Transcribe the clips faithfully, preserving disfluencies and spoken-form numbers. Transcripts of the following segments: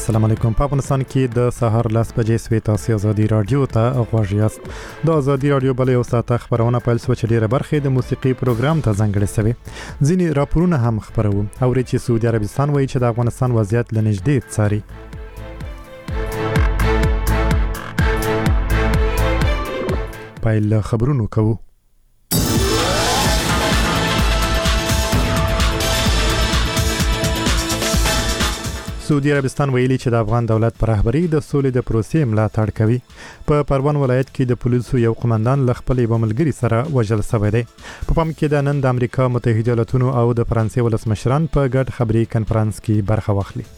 السلام علیکم. په افغانستان کې د سهار لس بجې سوي تاسو ازادي رادیو ته غوږ یاست. د ازادي رادیو بل یو ساعت خبرونه پیل شو چې ډیره برخه د موسیقي پروګرام ته ځانګړې شوی. ځینې راپورونه هم خبرو او چې سعودي عربستان وایي چې د افغانستان وضعیت لنږدې څاري. پیل خبرونو کوو. سعودي عربستان ویلي چې د افغان دولت پر رهبری د سولې د پروسې ملاتړ کوي. په پروان ولایت کې د پولیسو یو قومندان ل خپل یو ملګری سره وژل شوی دی. په پام کې د نن د امریکا متحده ایالاتونو او د فرانسې ولسمشران په ګډ خبري کنفرانس کې برخه واخلي.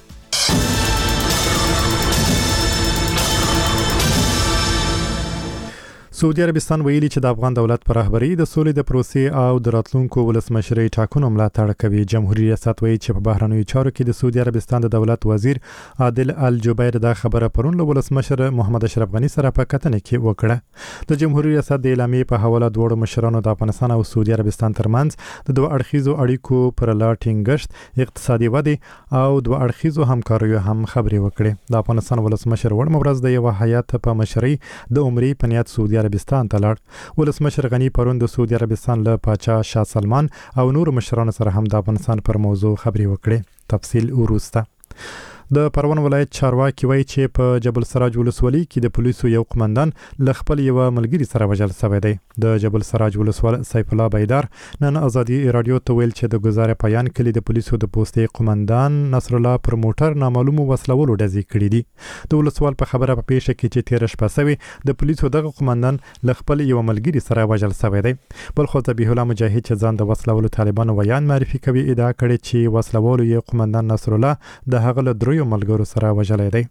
سعودي عربستان ویلي چې د افغان دولت پر رهبری د سولې د پروسې او د راتلونکو ولسمشرۍ ټاکنو ملاتړ کوي. جمهوریت ریاست وایي چې په بهرنیو چارو کې د سعودي عربستان د دولت وزیر عادل الجبیر د خبره پرون له ولسمشر محمد اشرف غنی سره په کتنه کې وکړه. د جمهوریت ریاست د اعلامیې په حواله دوه مشرانو د افغانستان او سعودي عربستان ترمنځ د دوه اړخیزو اړیکو پر لار ټینګښت، اقتصادي ودې او دوه اړخیزو همکاریو هم خبرې وکړې. د افغانستان ولسمشر وړ مبرز د یو هیات په مشرۍ د عمرې په نیت سعودي عربستان ته لاړ. ولسمشر غنی پرون د سعودي عربستان له پاچا شاه سلمان او نور مشرانو سره هم د افغانستان پر موضوع خبرې وکړې. تفصیل وروسته. د پروان ولایت چارواکي وایي چې په جبل سراج ولسوالۍ کې د پولیسو یو قومندان ل خپل یو ملګری سره وژل شوی دی. د جبل سراج ولسوال سیف الله بیدار نن ازادي رادیو ته ویل چې د گزاره پایان کلی د پولیسو د پوستې قومندان نصر الله پر موټر نامعلومو وسلوالو ډزې کړې دي. د ولسوال په خبره په پیښه کې چې تیر شپه سوي د پولیسو دغه قومندان ل خپل یو ملګری سره وژل شوی دی. بل خو ذبیح الله مجاهد چې ځان د وسلوالو طالبانو ویان معرفي کوي ادعا کړې چې وسلوالو یې قومندان نصر الله د هغه له دریو ملګرو سره وژلی دی.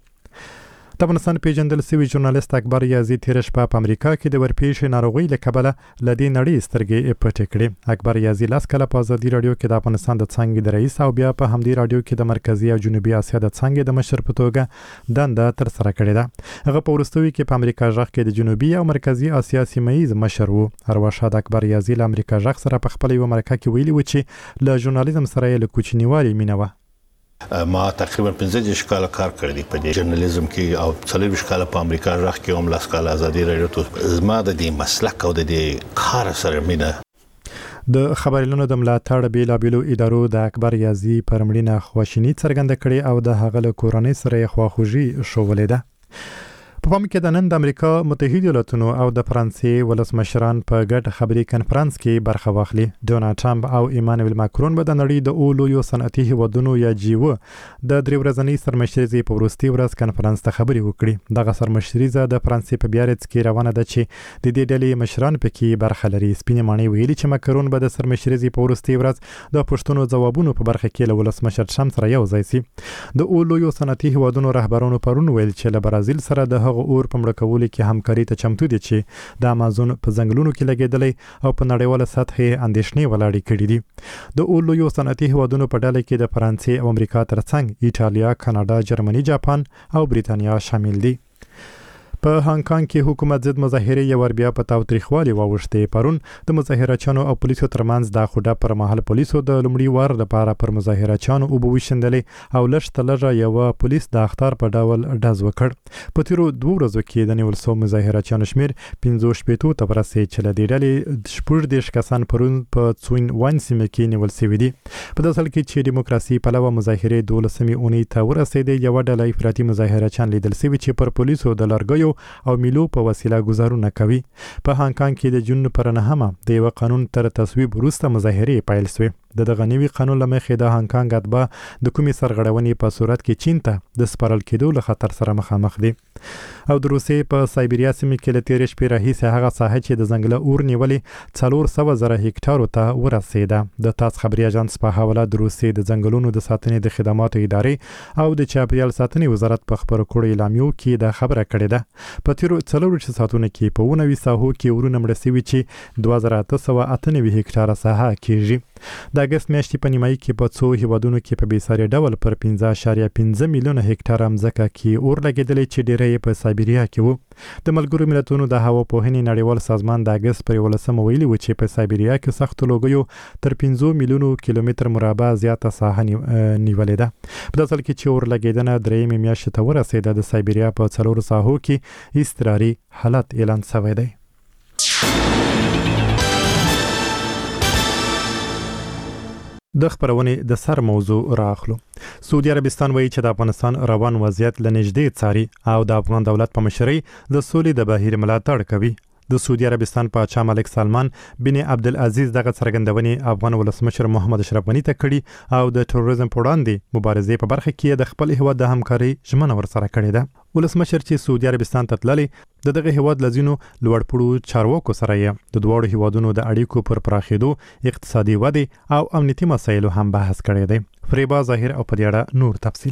د افغانستان پیژندل شوی ژورنالیست اکبر یازی تیر شپه په امریکا کې د ورپېښې ناروغۍ له کبله له دې نړۍ سترګې پټې کړې. اکبر یازی لاس کله په ازادي رادیو کې د افغانستان د څانګې د رئیس او بیا په همدې رادیو کې د مرکزي او جنوبي اسیا د څانګې د مشر په توګه دنده ترسره کړې ده. هغه په وروستیو کې په امریکا ژغ کې د جنوبي او مرکزي اسیا سیمه‌ییز مشر و. ارواښاد اکبر یازی له امریکا ژغ سره په خپل یو مرکه کې ویلي و چې له ژورنالیزم سره یې له کوچنیوالي مینه وه. ما تقریبا پنځه دېرش کاله کار کړی دی په ژورنالیزم کې او څلوېښت کاله په امریکا ژغ کې هم لاس کاله ازادي رادیو ته زما د دې مسلک او د دې کار سره مینه. د خبرونو د ملاتړ بیلابیلو ادارو د اکبر یازی پر مړینه خواشیني څرګنده کړې او د هغه له کورنۍ سره یې خواخوږي ښوولې ده. په پام کې د نن د امریکا متحده ایالاتونو او د فرانسې ولسمشران په ګډ خبري کنفرانس کې برخه واخلي. ډونالد ټرمپ او ایمانوئل ماکرون به د نړۍ د اولو یو صنعتي هیوادونو یا جیو د درې ورځنۍ سرمشرۍ په وروستي ورځ کنفرانس ته خبرې وکړي. دغه سرمشرۍ د فرانسې په بیارټ کې روانه ده چې د دې ډلې مشران پکې برخه لري. سپینې ماڼۍ ویلي چې ماکرون به د سرمشرۍ په وروستي ورځ د پوښتنو ځوابونو په برخه کې له ولسمشر ټرمپ سره یو ځای شي. د اولو یو صنعتي هیوادونو رهبرانو پرون ویل چې له برازیل سره د هغه اور په مړه کولو کې همکاري ته چمتو دي چې د امازون په ځنګلونو کې لګېدلې او په نړیواله سطح اندېښنې ولاړې کړې دي. د اولو یو صنعتي هیوادونو په ډله کې د فرانسې او امریکا ترڅنګ ایټالیا، کاناډا، جرمني، جاپان او بریتانیا شامل دي. په هانګ کانګ کې حکومت ضد مظاهرې یو ور بیا په تاوتریخوالي واوښتې. پرون د مظاهرچیانو او پولیسو ترمنځ د خوډه پر مهال پولیسو د لومړي وار لپاره پر مظاهرچیانو اوبه وشیندلې او لږ لږه یو پولیس د اخطار په ډول ډز وکړ. په تیرو دوه ورځو کې د نیول شوو مظاهرچیانو شمیر پنځه شپېتو ته ورسېد چې له دې ډلې شپږ دېرش کسان پرون په څوین وان سیمه کې نیول شوي دي. په داسې حال کې چې دیموکراسي پلوه مظاهرې دولسمې اونۍ ته ورسېدې، یوه ډله افراطي مظاهرچیان لیدل شوي چې پر پولیسو د لرګیو او میلو په وسیله گزارونه کوي. په هانګ کانګ کې د جون پر نهمه د یو قانون تر تصویب وروسته مظاهرې پیل شوې. د دغه نوي قانون له مخې د هانګ کانګ اتباع د کومې سرغړونې په صورت کې چین ته د سپارل کېدو له خطر سره مخامخ دي. او د روسیې په سایبریا سیمه کې له تېرې شپې راهیسې هغه ساحه چې د ځنګله اور نیولې څلور سوه زره هکټارو ته ورسېده. د تاس خبري اژانس په حواله د روسیې د ځنګلونو د ساتنې د خدماتو ادارې او د چاپیریال ساتنې وزارت په خبرو کړو اعلامیو کې دا خبره کړې ده. په تیرو څلور ساعتونو کې په اووه نوي ساحو کې اورونه مړه شوي چې دوه زره اته سوه اته نوي هکټاره ساحه کېږي. د اگست میاشتې په نیمایي کې په څو هیوادونو کې په بیساري ډول پر پنځه اعشاریه پنځه میلیونه هکټار ځمکه کې اور لګېدلې چې ډېری یې په سایبریا کې وو. د ملګرو ملتونو د هوا پوهنې نړیوال سازمان د اگست پر یولسمه ویلي و چې په سایبریا کې سختو لوګیو تر پنځه میلیونو کیلومتر مربع زیاته ساحه نیولې ده. په داسې حال کې چې اور لګېدنه درېیمې میاشتې ته ورسېده د سایبریا په څلورو ساحو کې اضطراري حالت اعلان شوی دی. د خبرونې د سر موضوع راخلو. سعودي عربستان وایي چې د افغانستان روان وضعیت لنږدې څاري او د افغان دولت په مشرۍ د سولې د بهیر ملاتړ کوي. د سعودي عربستان پاچا ملک سلمان بن عبدالعزیز دغه څرګندونې افغان ولسمشر محمد اشرف غني ته کړي او د تروریزم په وړاندې مبارزې په برخه کې د خپل هیواد د همکاري ژمنه ورسره کړې ده. ولسمشر چې سعودي عربستان ته تللی د دغه هیواد لزینو لوړپوړو چارواکو سره یې د دوړو هیوادونو د اړیکو پر پراخېدو اقتصادي ودې او امنیتي مسایلو هم بحث کړی دی. فریبا ظاهر او په دې اړه نور تفصیل.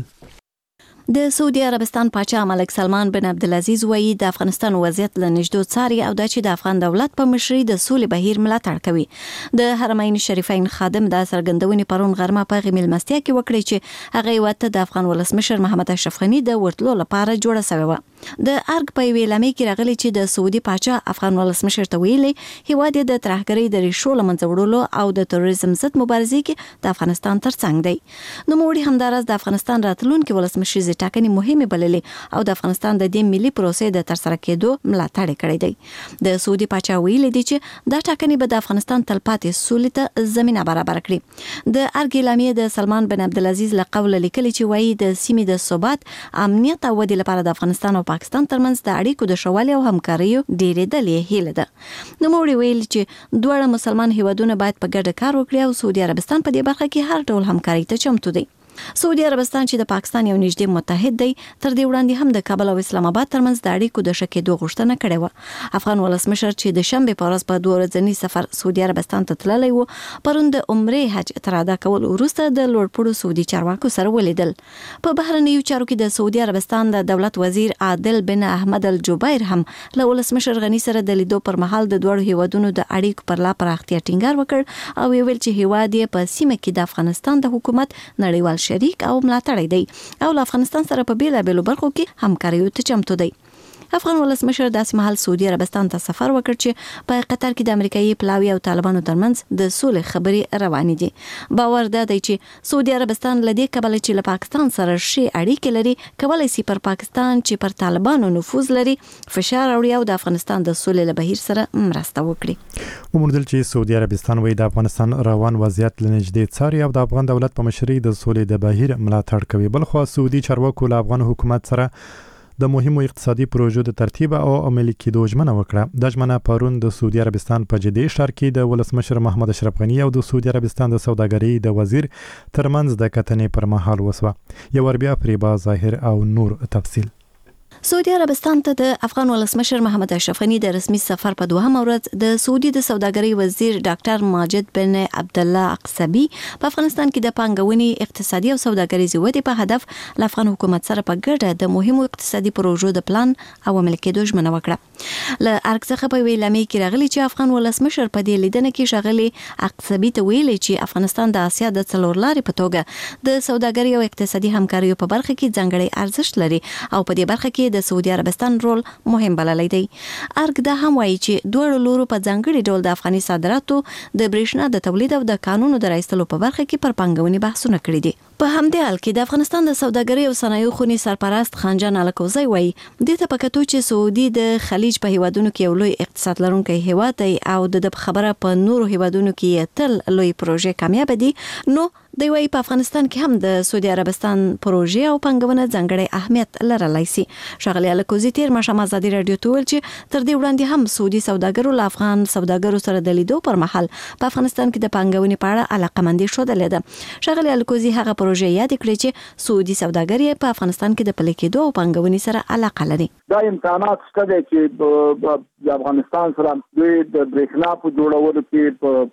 د سعودي عربستان پاچا ملک سلمان بن عبدالعزیز وایي د افغانستان وضعیت له نږدې څاري او د چې د افغان دولت په مشرۍ د سولې بهیر ملاتړ کوي. د حرمین شریفین خادم د څرګندونې پرون غرمه په غمیل مستیا کې وکړي چې هغه وته د افغان ولسمشر محمد اشرف غني د ورتلو لپاره جوړه شوی و. د ارګ په ویلامې کې راغلي چې د سعودي پاچا افغان ولسمشر ته ویلي هیواد د ترهګرۍ د ریښو له منځه وړلو او د تروریزم ضد مبارزې کې د افغانستان ترڅنګ دی. نو موږ همدارس د افغانستان راتلونکي ولسمشر ټاکنې مهمه بللې او د افغانستان د دې ملي پروسې د ترسره کېدو ملاتړ کړی دی. د سعودي پاچا ویلي دی چې دا ټاکنې به د افغانستان تلپاتې سولې ته زمينه برابر کړي. د ارګ اعلامیه د سلمان بن عبدالعزیز له قوله لیکلي چې وایي د سیمې د ثبات، امنیت او ودې لپاره د افغانستان او پاکستان ترمنځ د اړیکو د شوالي او همکارۍ ډېرې دلې هیله ده. نو موږ ویل چې دوه مسلمان هیوادونه باید په ګډه کار وکړي او سعودي عربستان په دې برخه کې هر ډول همکارۍ ته چمتو دی. سعودي عربستان چې د پاکستان یو نږدې متحد دی تر دې وړاندې هم د کابل او اسلام آباد ترمنځ د اړیکو د ښه کېدو غوښتنه کړې و. افغان ولسمشر چې د شنبې په ورځ په دوه ورځني سفر سعودي عربستان ته تللی و پرون د عمرې حج تر ادا کولو وروسته د لوړپوړو سعودي چارواکو سره ولیدل. په بهرنیو چارو کې د سعودي عربستان د دولت وزیر عادل بن احمد الجبیر هم له ولسمشر غني سره د لیدو پر مهال د دوه هیوادونو د اړیکو پر لا پراختیا ټینګار وکړ او ویل چې هیواد یې په سیمه کې د افغانستان د حکومت نړیوال شریک او ملاتړی دی او له افغانستان سره په بیلابیلو برخو کې همکاري ته چمتو دی. افغان ولسمشر داسې مهال سعودي عربستان ته سفر وکړ چې په قطر کې د امریکایي پلاوی او طالبانو ترمنځ د سولې خبرې روانې دي. باور ده چې سعودي عربستان لدې کبل چې له پاکستان سره شي اړیکې لري کولای شي پر پاکستان چې پر طالبانو نفوذ لري فشار راوړي او د افغانستان د سولې له بهیر سره مرسته وکړي. وموندل چې سعودي عربستان وایي د افغانستان روان وضعیت لنږدې څاري او د افغان دولت په مشرۍ د سولې د بهیر ملاتړ کوي. بلخو سعودي چارواکو له افغان حکومت سره د مهمو اقتصادي پروژو د ترتیب او عملي کېدو ژمنه وکړه. د ژمنه پرون د سعودي عربستان په جدي ښار کې د ولسمشر محمد اشرف غني او د سعودي عربستان د سوداګرۍ د وزیر ترمنځ د کتنې پر مهال وسوه. یو ور بیا فریبا ظاهر او نور تفصیل. سعودي عربستان ته د افغان ولسمشر محمد اشرف غني د رسمي سفر په دوهمه ورځ د سعودي د سوداګرۍ وزیر ډاکټر ماجد بن عبد الله اقصبي په افغانستان کې د پانګونې، اقتصادي او سوداګریزې ودې په هدف له افغان حکومت سره په ګډه د مهمو اقتصادي پروژو د پلان او عملي کېدو ژمنه وکړه. له ارګ څخه په ویلامې کې راغلي چې افغان ولسمشر په دې لیدنه کې ښاغلي اقصبي ته ویلي چې افغانستان د اسیا د څلور لارې په توګه د سوداګرۍ او اقتصادي همکاریو په برخه کې ځانګړی ارزښت لري او په دې برخه کې د سعودي عربستان رول مهم بللی دی. ارګ دا هم وایي چې دوه لورو په ځانګړي ډول د افغاني صادراتو د برېښنا د تولید او د قانونو د راایستلو په برخه کې پر پانګونې بحثونه کړي دي. په همدې حال کې د افغانستان د سوداګرۍ او صنایعو خونې سرپرست خانجان الکوزی وایي دې ته په کتو چې سعودي د خلیج په هیوادونو کې یو لوی اقتصاد لرونکی هیواد دی او د خبره په نورو هیوادونو کې تل لوی پروژې کامیاب دي، نو دی وایي په افغانستان کې هم د سعودي عربستان پروژې او پانګونه ځانګړی اهمیت لرلی شي. ښاغلي الکوزي تیر ماښام ازادي راډیو ته ویل چې تر دې وړاندې هم سعودي سوداګرو له افغان سوداګرو سره د لیدو پر مهال په افغانستان کې د پانګونې په اړه علاقمندي ښودلې ده. ښاغلي الکوزي هغه پروژې یاد کړې چې سعودي سوداګر په افغانستان کې د پلي کېدو او پانګونې سره علاقه لري. دا امکانات شته دي چې د افغانستان سره د برېښنا په جوړولو کې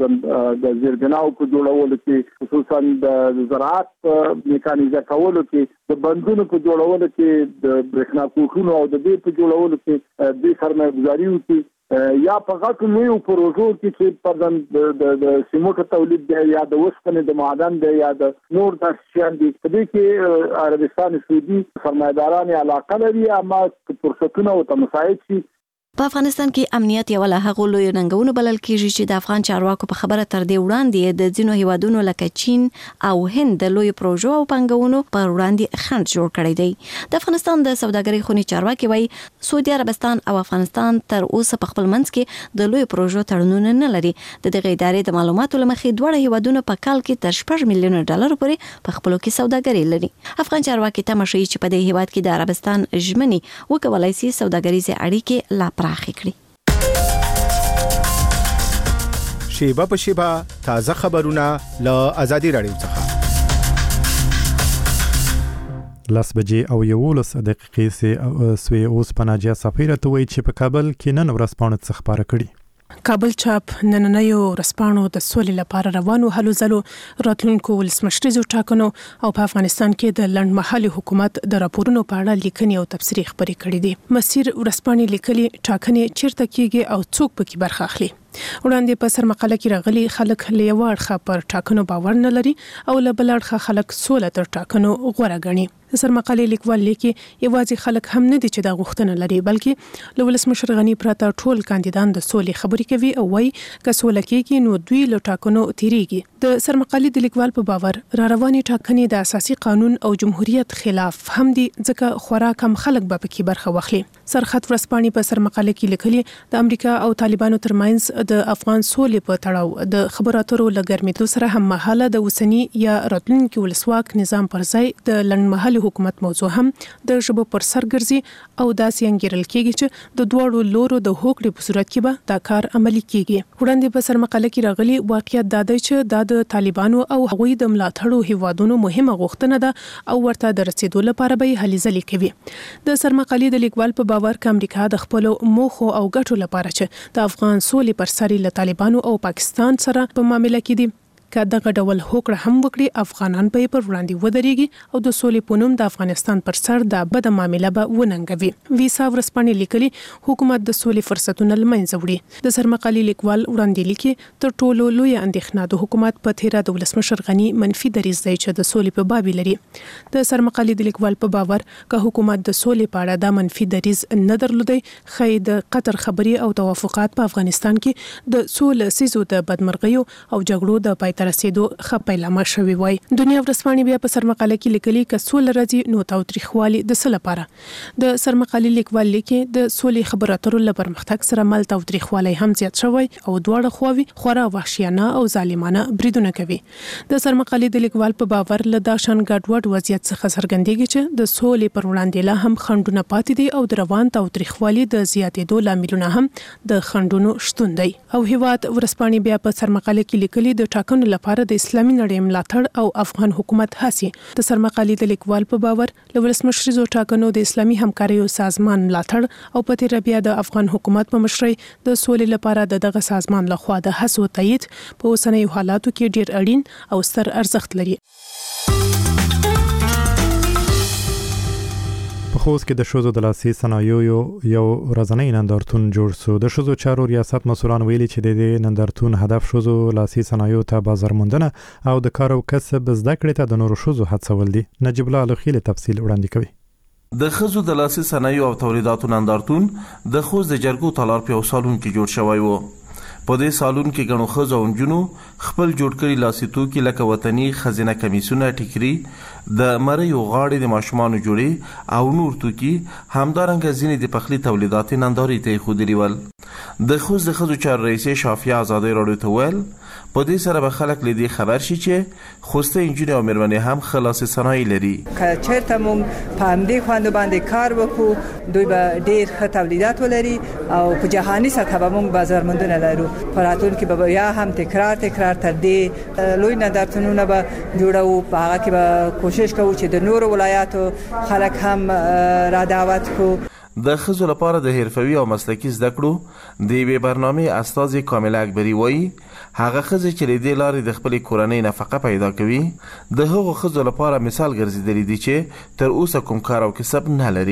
په د زیربناو په جوړولو کې خصوصا د زراعت میکانیزه کولو کې د بندونو په جوړولو کې د برېښنا کوښونو او د دې په جوړولو کې د سرمایه‌ګذاري وکړي یا په غټو لویو پروژو کې چې په د سیمټو تولید دی یا د وسپنې د معدن دی یا د نور د شیان دي په دې کې عربستان سعودي سرمایداران علاقه لري اما فرصتونه او مساعد شي. په افغانستان کې امنیت یو له هغو لوی ننګونو بلل کېږي چې د افغان چارواکو په خبره تر دې وړاندې د ځینو هیوادونو لکه چین او هند د لوی پروژو او پنګونو پر وړاندې خنډ جوړ کړی دی. د افغانستان د سوداګرۍ خونی چارواکي وایي سعودي عربستان او افغانستان تر اوسه په خپل منځ کې د لوی پروژو تړونونه نه لري. د دغه ادارې د معلوماتو لمخې دوه هیوادونو په کال کې تر شپږ میلیون ډالر پورې په خپلو کې سوداګري لري. افغان چارواکي تمه کوي چې په دې هیواد کې د عربستان ژمنې وکولای شي سوداګریزه اړیکې لا پراخې کړي. شیبه په شیبه تازه خبرونه له آزادي رادیو څخه. لاس بجې او یولس دقیقې سه سوي اوس پناجیا سفیرت وایي چې په کابل کې نن ورځپاڼه څخه خبره کړي. کابل چاپ نننیو رسپانو د سولې لپاره روانو هلو ځلو راتلونکو ولسمشریزو ټاکنو او په افغانستان کې د لنډمهالي حکومت د راپورونو په اړه لیکنې او تبصرې خبرې کړې دي. مسیر ورسپانې لیکلي ټاکنې چیرته کیږي او څوک پکې برخه اخلي. وړاندې په سرمقاله کې راغلي خلک له یو اړخه پر ټاکنو باور نه لري او له بل اړخه خلک سوله تر ټاکنو غوره ګڼي. سرمقاله لیکوال لیکي یوازې خلک هم نه دي چې دا غوښتنه لري بلکې له ولسمشر غنی پرته ټول کاندیدان د سولې خبرې کوي او وايي که سوله کېږي نو دوی له ټاکنو تیریږي. د سرمقاله د لیکوال په باور را رواني ټاکنې د اساسي قانون او جمهوریت خلاف هم دي ځکه خورا کم خلک به پکې برخه واخلي. سرخط ورسپانې په سرمقاله کې لیکلي د امریکا او طالبانو ترمنځ د افغان سولې په تړاو د خبرو اترو لګرمېدو سره هم مهاله د اوسنی یا راتلونکي ولسواک نظام پر ځای د لنډمهالي حکومت موضوع هم د ژبو پر سر ګرځي او داسې انګیرل کېږي چې د دوړو لورو د هوکړې په صورت کې به دا کار عملي کېږي. وړاندې په سرمقاله کې راغلي واقعیت دا دی چې دا د طالبانو او هغوی د ملاتړو هیوادونو مهمه غوښتنه ده او ورته د رسیدو لپاره به هلې ځلې کوي. د سرمقالې د لیکوال په باور ک امریکا د خپل موخو او ګټو لپاره چې د افغان سولې پر سر له طالبانو او پاکستان سره په معاملې کې دي که دغه ډول هوکړه هم وکړي افغانان به پر وړاندې ودرېږي او د سولې په نوم د افغانستان پر سر د بده معامله به وننګوي. ویسا ورسپانې لیکلي حکومت د سولې فرصتونه له منځه وړي. د سرمقالې لیکوال وړاندې لیکي تر ټولو لویه اندېښنه د حکومت په تیره د ولسمشر غنی منفي دریځ دی چې د سولې په باب لري. د سرمقالې د لیکوال په باور که حکومت د سولې په اړه د منفي دریځ نه درلودي خې د قطر خبري او توافقات په افغانستان کې د سولې سيزو د بدمرغیو او جګړو د پای ته رسیدو خپایلامه شوی وای. دنیا ورځپاڼې بیا په سرمقاله کې لیکلي ک سول راځي نو تاوتریخوالي د څه لپاره. د سرمقالې لیکوال لیکي د سولې خبرو اترو له پرمختګ سره مل تاوتریخوالي هم زیات شوی او دواړه خواوي خورا وحشیانه او ظالمانه بریدونه کوي. د سرمقالې د لیکوال په باور له داشن ګډوډ وضعیت څخه څرګندېږي چې د سولې پر وړاندې لا هم خنډونه پاتې دي او د روان تاوتریخوالي د زیاتېدو لاملونه هم د خنډونو شتون دی. او هیواد ورځپاڼې بیا په سرمقاله کې لیکلي د ټاکنو لپاره د اسلامي نړۍ ملاتړ او افغان حکومت هڅې. د سرمقالې د لیکوال په باور له ولسمشریزو ټاکنو د اسلامي همکاریو سازمان ملاتړ او په تیر بیا د افغان حکومت په مشرۍ د سولې لپاره د دغه سازمان لخوا د هڅو تایید په اوسنیو حالاتو کې ډیر اړین او ستر ارزښت لري. په خوست کې د شوزو د لاسي صنایعو یو یو ورځنی نندارتون جوړ شو. د شوزو چارو ریاست مسؤلان ویلي چې د دې نندارتون هدف شوزو لاسي صنایعو ته بازار موندنه او د کار او کسب زده کړې ته د نورو شوزو هڅول دي. نجیب الله لخیل تفصیل وړاندې کوي. د خزو د لاسي صنایعو او تولیداتو نندارتون د خوست د جرګو تالار په سالون کې جوړ شوی و. په دې سالون کې غنو خزو او جنو خپل جوړ کړي لاسي توکي لکه وطني خزینه کمیسونه ټیکري د مریو غاړې د ماشومان جوړي او نور توکي همدارنګه ځینې د پخلي تولیدات ننداري ته خودري ول. د خوست د خزو چار رئیس شافیا آزادی راډیو ته ویل په دې سره به خلک لدی خبر شي چې خوسته انجینر او مېرمنې هم خلاص صنایع لري. که چیرته مونږ په همدې خوند باندې کار وکړو دوی به ډېر ښه تولیدات ولري او په جهاني سطح به مونږ بازار موندنه لرو. په راتلونکي به یا هم تکرار تکرار تر دې لوی نندارتونونه به جوړو. په هغه کې به کوشش کوو چې د نورو ولایاتو خلک هم را دعوت کړو. د خزو لپاره د حرفوي او مسلکي زده کړو د یوې برنامې استاد کامل اکبری وایي هغه خزه چې د دې لارې د خپل کورنۍ نفقه پیدا کوي د هغو خزو لپاره مثال ګرځیدلی دي چې تر اوسه کوم کار او کسب نه لري.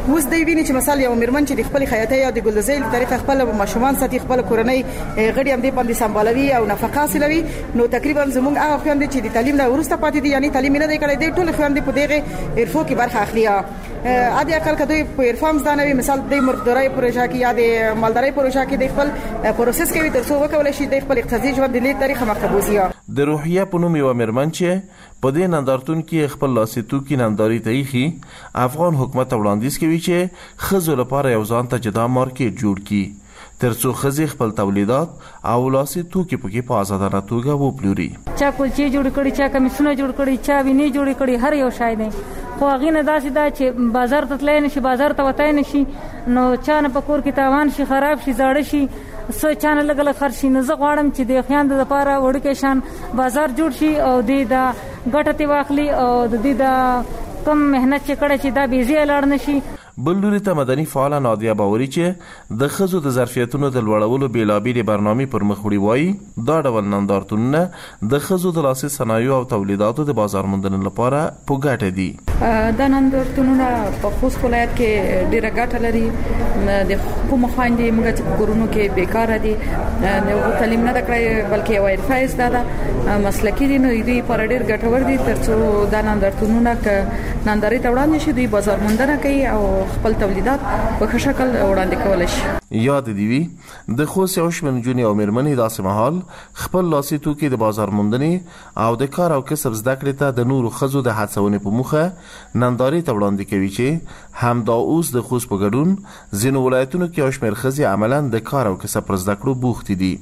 اوس دی ویني چې مثال یو مرمن چې د خپل خیاطۍ یا د ګلدوزۍ طریقه خپل ماشومان ساتي خپل کورنۍ غړي هم دې باندې سمبالوي او نفقه حاصلوي نو تقریبا زموږ هغه خويندې چې د تعلیم نه ورسته پاتې دي یعنی تعلیم نه دی کړی دی ټول خويندې په دغه ارفو کې برخه اخلي ا دې اقل کدوې په ارفام ځانوي مثال د مرغدارۍ پروژه کې یا د مالدارۍ پروژه کې د خپل پروسس کوي تر څو وکولای شي د خپل اقتصادي ژوند د لیک طریقه مخبوزي د روحیه په نوم یو مرمن چې په دې نندارتون کې خپل لاسیتو کې ننداري تاریخي افغان حکومت وړاندیز کوي چې خزو لپاره یو ځان ته جدا مارکیټ جوړ کړي ترڅو خزي خپل تولیدات او لاسیتو کې پکې په آزادانه توګه وپلوري. چا کولچې جوړ کړي چا کمیسونه جوړ کړي چا ویني جوړ کړي هر یو شای دی خو هغه نه داسې دا چې بازار ته تلای نشي بازار ته وتای نشي نو چا نه پکور کې تاوان شي خراب شي زاړه شي سو چانه لګل خرشي نه زه غواړم چې د خیاند لپاره وړکې شان بازار جوړ شي او د دا ګټه واخلي او د دې دا کم مهنت چې کړه چې دا بيزي لاړ نشي. بل لوري ته مدني فعال نادیه باوري چې د خزو د ظرفیتونو د لوړولو بیلابېلې برنامې پر مخ وړي وایي دا ډول نندارتونونه د خزو د لاسي صنایعو او تولیداتو د بازار موندنې لپاره په ګټه دي. دا نندارتونونه په خوست ولایت کې ډېره ګټه لري د کوم خويندې موږ چې کورونو کې بیکاره دي نو تعلیم نه کړی بلکې یو ارفایز دا مسلکی دي نو دوی پر ډېر ګټور دي ترڅو دا نندارتونونه ک ننداري ته وړاندې شي دوی بازار موندنه کوي او خپل تولیدات په ښه شکل وړاندې کول شي. یاد دی وی د خوست یو شمن جونی او مرمنې داسې مهال خپل لاسي توکي د بازار موندنې او د کار او کسب زده کړې ته د نورو خزو د هڅونې په مخه ننداري ته وړاندې کوي چې همدا اوس د خوست په ګډون ځینو ولایتونو کې یو شمېر خزي عملاً د کار او کسب پر زده کړو بوخت دي.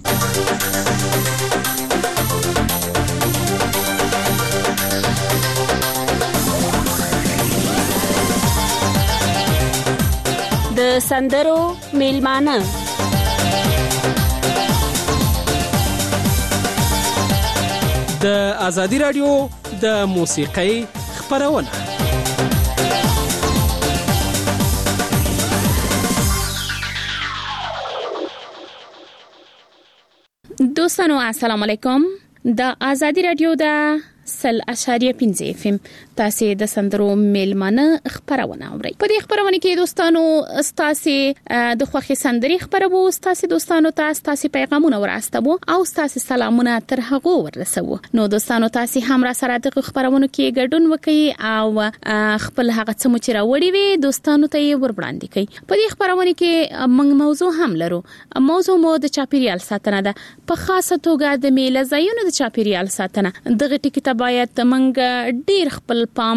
د سندرو میلمانه د ازادي رادیو د موسیقۍ خبرونه دوستانو السلام علیکم د ازادي رادیو د سل اشاریه پنځه اف ام تاسو د سندرو میلمانه خبرونه اورئ. په دې خبرونه کې دوستانو تاسو د خوخي سندري خبرو تاسو دوستانو ته تاسو پیغامونه ورستبو او تاسو سلامونه تر هغه ورسوو. نو دوستانو تاسو هم را سره د خبرونه کې ګډون وکړئ او خپل هغه څه مو چې راوړي وي دوستانو ته یې وربړاندې کړئ. په دې خبرونه کې موږ موضوع هم لرو. موضوع مو د چاپیریال ساتنه ده په خاصه توګه د میله ځایونو د چاپیریال ساتنه. دغه ټکی ته باید موږ ډیر خپل پام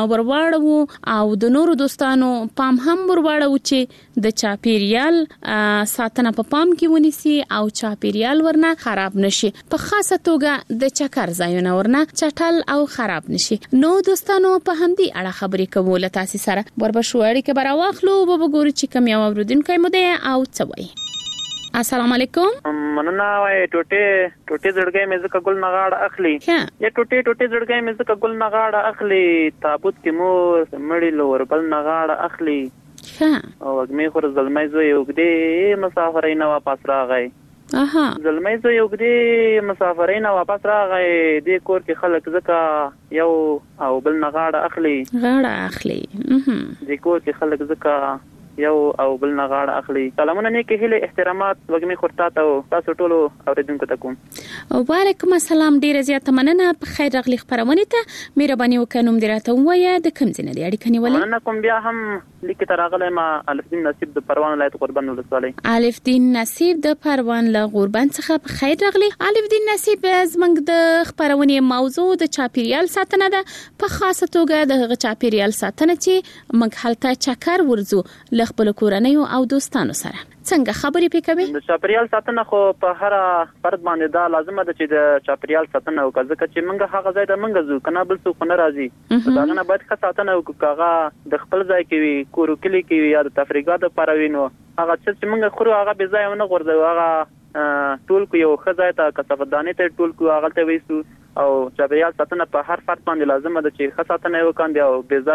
ورواړو او د نورو دوستانو پام هم ورواړو چې د چاپیریال ساتنه په پام کې ونیسي او چاپیریال ورنه خراب نشي په خاصه توګه د چکر ځایونه ورنه چټل او خراب نشي. نو دوستانو په همدې اړه خبرې کوو تاسو سره وربشو اړیکه براواخلو به وګورو چې کوم یو اوریدونکو مو ده او څه وایي. السلام علیکم. مننه وای ټوټه ټوټه زړګي مې زکه ګل نغاړه اخلي یا ټوټه ټوټه زړګي مې زکه ګل نغاړه اخلي تابوت کې مو مړی لور بل نغاړه اخلي ها او مې خور زلمې زوی وګدي مسافرې نه واپس راغی. اها زلمې زوی وګدي مسافرې نه واپس راغی دې کور کې خلک زکه یو او بل نغاړه اخلي غاړه اخلي اها دې کور کې خلک زکه یو او بل نغاړه اخلي. سلامونه نیکه هله احترامات وګمې خورتا ته تاسو ټولو اوریدونکو ته کوم. وعلیکم السلام ډیره زیاته مننه په خیر راغلی خبرونه ته مهرباني وکړم دراته وایي د کوم ځای نه دی اړیکه نیولې. مننه کوم بیا هم لیکه تراغله ما الف دین نصیب د پروان ولایت قربان ولسوالۍ. الف دین نصیب د پروان له قربان څخه په خیر راغلی. الف دین نصیب زمنګ د خبرونه موضوع د چاپیریال ساتنه ده په خاصه توګه د چاپیریال ساتنه چې موږ حالت چکر ورزو خپل کورنۍ او دوستانو سره څنګه خبرې پکوي. د چاپیریال ساتنه خو په هر فرد باندې دا لازمه ده چې د چاپیریال ساتنه وکړي ځکه چې موږ هغه ځای ته موږ ځو کنه بل څوک نه راځي دا نه باید ښه ساتنه وکړو هغه د خپل ځای کې وي کورو کلی کې یا د تفریحات لپاره وینو هغه چې موږ خورو هغه به ځای نه غورځو هغه ټول کو یو ښه ځای ته کثافدانې ته ټول کو هغه ته وېسو او چاپیریال ساتنه په هر فرد باندې لازمه ده چې ښه ساتنه وکړي او بې ځای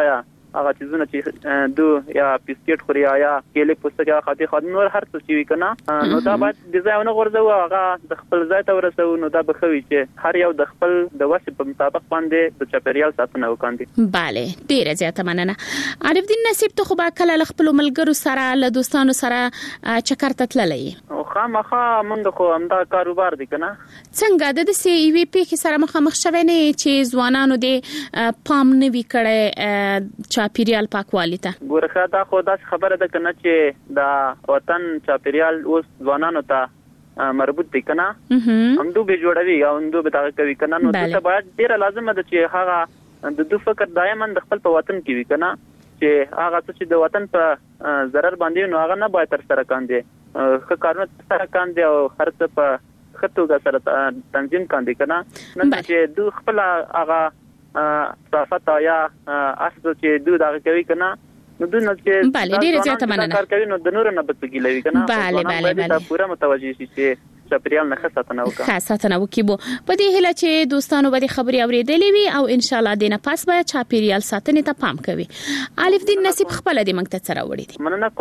هغه چیزونه چې دو یا بسکټ خوري یا کېله پوستکي خاطي خو نور هر څه چې وکنه نو دا باید د ځایونه غورځو هغه د خپل ځای ته ورسو نو دا بخوي چې هر یو د خپل د وسې په مطابق باندې د چاپیریال ساتنه وکړي. bale ډیره زیاته مننه. عارف الدین نصیب ته خو با کله خپل ملګرو سره له دوستانو سره چکر ته تللې او خامخا مونږ خو همدا کاروبار دی کنه. څنګه د دې سی وی پی کې سره مخامخ شوه نه چې ځوانانو د پام نه وی کړي چاپیریال پاکوالي ته؟ ګورخه دا خو دا خبره ده کنه چې دا وطن چاپیریال اوس ځوانانو ته مربوط دي کنه هم دوی جوړوي او دوی به دا کوي کنه نو ته باید ډیره لازمه ده چې هغه د دوی فکر دایماً د خپل په وطن کې وي کنه چې هغه څه د وطن په ضرر باندې نو هغه نه باید تر سره کاندي خو کارونه سره کاندي او هر څه په خطوګه سره تنظیم کاندي کنه نو چې دوی خپل هغه صفات یا اصل چې دوی دا کوي کنه نو دوی نه چې bale ډیره زیاته مننه کار کوي نو د نور نه بتګی لوي کنه bale bale bale پورا متوجي شي چې چاپیریال نه خاصه وکړه خاصه وکيبو په دې هله چې دوستانو به خبري اوریدلې وي او ان شاء الله دینه پاس به چاپیریال ساتنې ته پام کوي. الف دین نصیب خپل دې منګ ته سره وړي دي مننه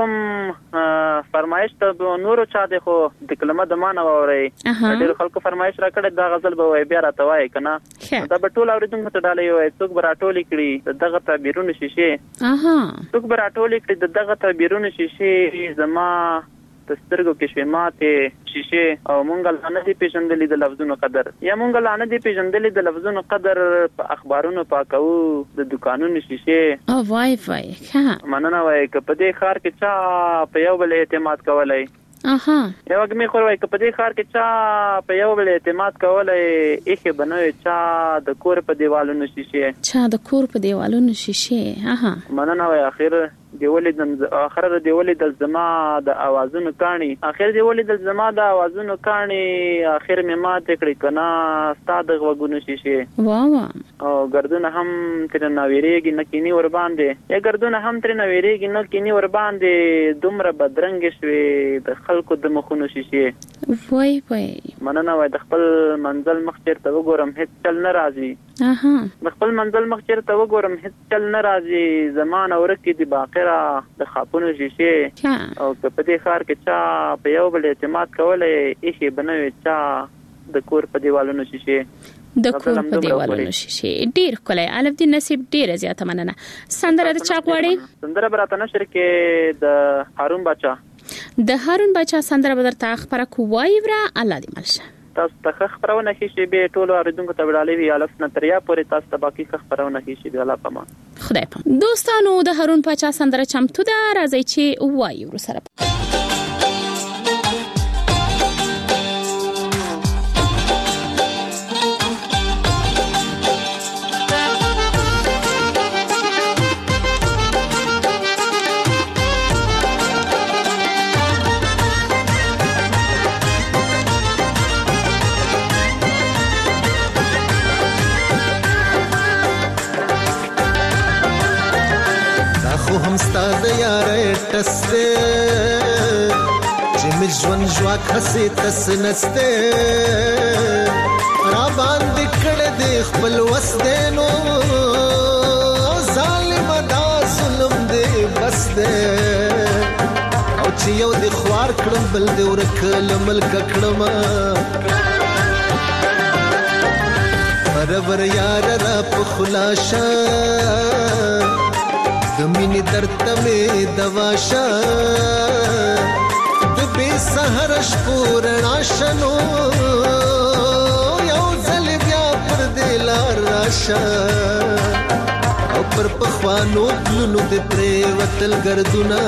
کوم فرمایش ته نورو چا د خو د کلمه د معنا ووري ډېر خلکو فرمایش را کړی دا غزل به وای بیا راته وای کنه دا به ټول اوریدونکو ته ډالې وای څوک به راټولې کړي دغه تعبیرونه شیشه اها څوک به راټولې کړي دغه تعبیرونه شیشه زما تسترګو کې شوماته شیشه او مونږ لاندې دي پیژندلې د لفظونو قدر یا مونږ لاندې دي پیژندلې د لفظونو قدر په اخبارونو پاکو د دکانونو شیشه او وای وای ها مننه وای ک په دې خار کې چا په یو بل اعتماد کولای اها یو وګ می خو وای ک په دې خار کې چا په یو بل اعتماد کولای اخه بنوي چا د کور په دیوالونو شیشه چا د کور په دیوالونو شیشه اها مننه وای اخر دیولې د اخر د دیولې د زما د اوازونو کانی اخر دیولې د زما د اوازونو کانی اخر می ماته کړی کنا ستاد غوګونو شیشه وا وا او ګردونه هم تر ناویریږي نکینی ور باندې یا ګردونه هم تر ناویریږي نکینی ور باندې دومره بدرنګ شوي د خلکو د مخونو شیشه وای وای مننه وای د خپل منزل مخ چیرته وګورم هیڅ چل نه راځي اها د خپل منزل مخ چیرته وګورم هیڅ چل نه راځي زمان اورکه دی باقی د خاپونو شیشه او په دې خار کې چا په یو بل اعتماد کولای شي بنوي چا د کور په دیوالونو شیشه د کور په دیوالونو شیشه ډیر کولای الف دین نصیب ډیر زیاته مننه. سندره د چا غواړي؟ سندره براته نشر کې د هارون بچا د هارون بچا سندره بدر تا خبره کوی ورا الله دې ملشه تاسو ته خبرونه شي به ټول اوریدونکو ته وړاندې وی الف نتریا پورې تاسو ته باقي خبرونه شي به الله پما خدای پام. دوستانو د هارون بچا سندره چمتو ده راځي چې وایو ور سره ستاد یاره تسته چې مجون جوا خسي تس نسته را باندې کړه دې خپل وسته نو ظالم دا ظلم دې بس دې او چې یو دې خوار کړم بل دې ورکل ملک کړم برابر یار را په خلاصه دمینی درد میں دواشا دبی سہرش پورنا شنو یو زل بیا پر دلار راشا او پر پخوانو پلونو دی پریوتل گردونا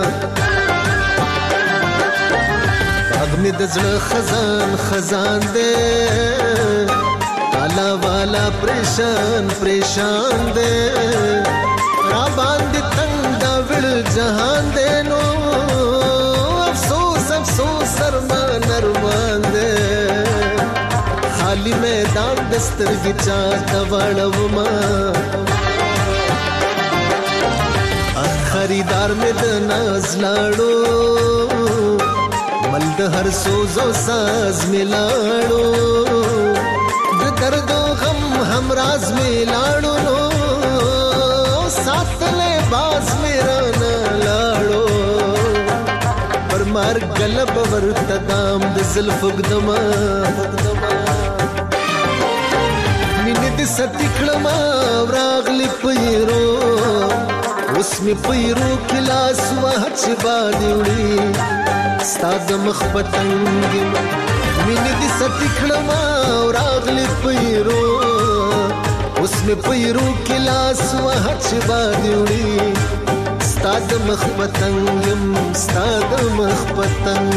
باغ میں دزل خزان خزان دے کالا والا پریشان پریشان دے را باندې تنگ دا ول جهان دې نو افسوس افسوس ارمان ارمان دې خالی میدان دسترګي چا تاوړو ما خریدار مې د ناز لاړو مل د هر سوز او ساز مې لاړو د درد او غم هم راز مې لاړو نو ساتلې تر مرګ غلب ورته دام د زلف وګدما مینې د ستې کړما راغلی پیرو اوس مې پیرو کلاس وه چې باندې وړي ستا د مخ پتنګ مینې د ستې کړما راغلی پیرو اوس مې پیرو کلاس وه چې باندې وړي ستا د مخ پتنګ یم ستا د مخ پتنګ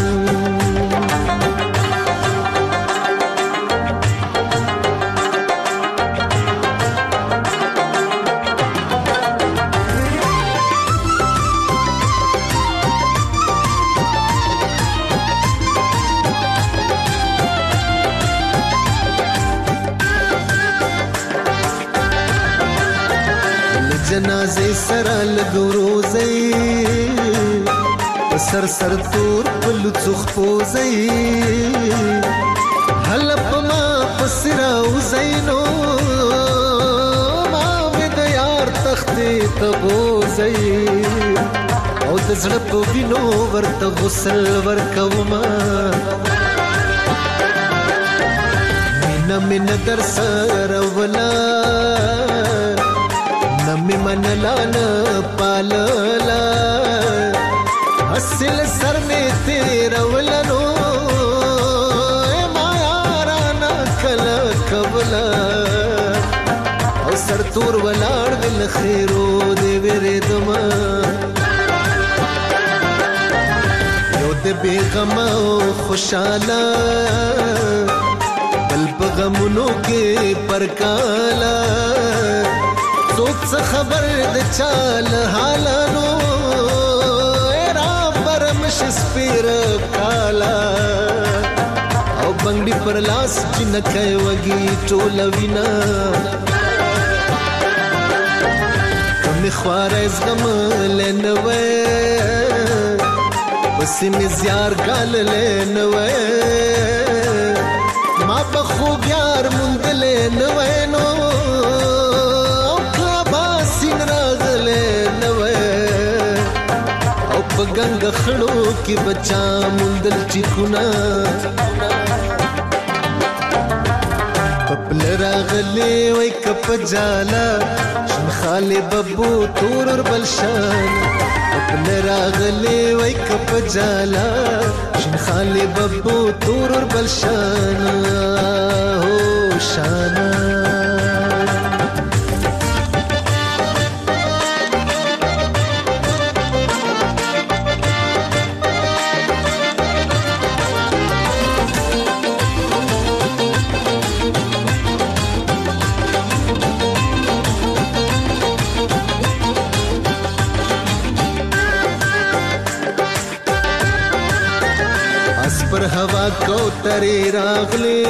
جنازه سره لګوروزي سر سر تور پلوڅ خوځي هل په ما پسراو زینو ما مې د یار تختې تبوزي او د زړه په وینو ورته غسل ورکوما مینا مینا در سره ولا نمی منلانا پاللا اصل سر میں تیرا ولنو ما یارانا کلا کبلا او سر تور ولار دل خیرو دے ویرے دما یو دے بے غما خوشالا بل بغمونو کے پرکالا څوک څه خبر د چال حالانو را پرمش سپیر کالا او بنگړي پر لاس جنکه وږي ټول وینا کم خوار از غم لنوي پس می زیار ګال لنوي ما په خوب یار مونږ لنوي نو گنگ خړو کې بچا مندل چکونا پپل راغلي وای کپ جالا شن خاله ببو تور بلشان پپل راغلي وای کپ جالا شن خاله ببو تور بلشان هو شانا हवा को तरे रागले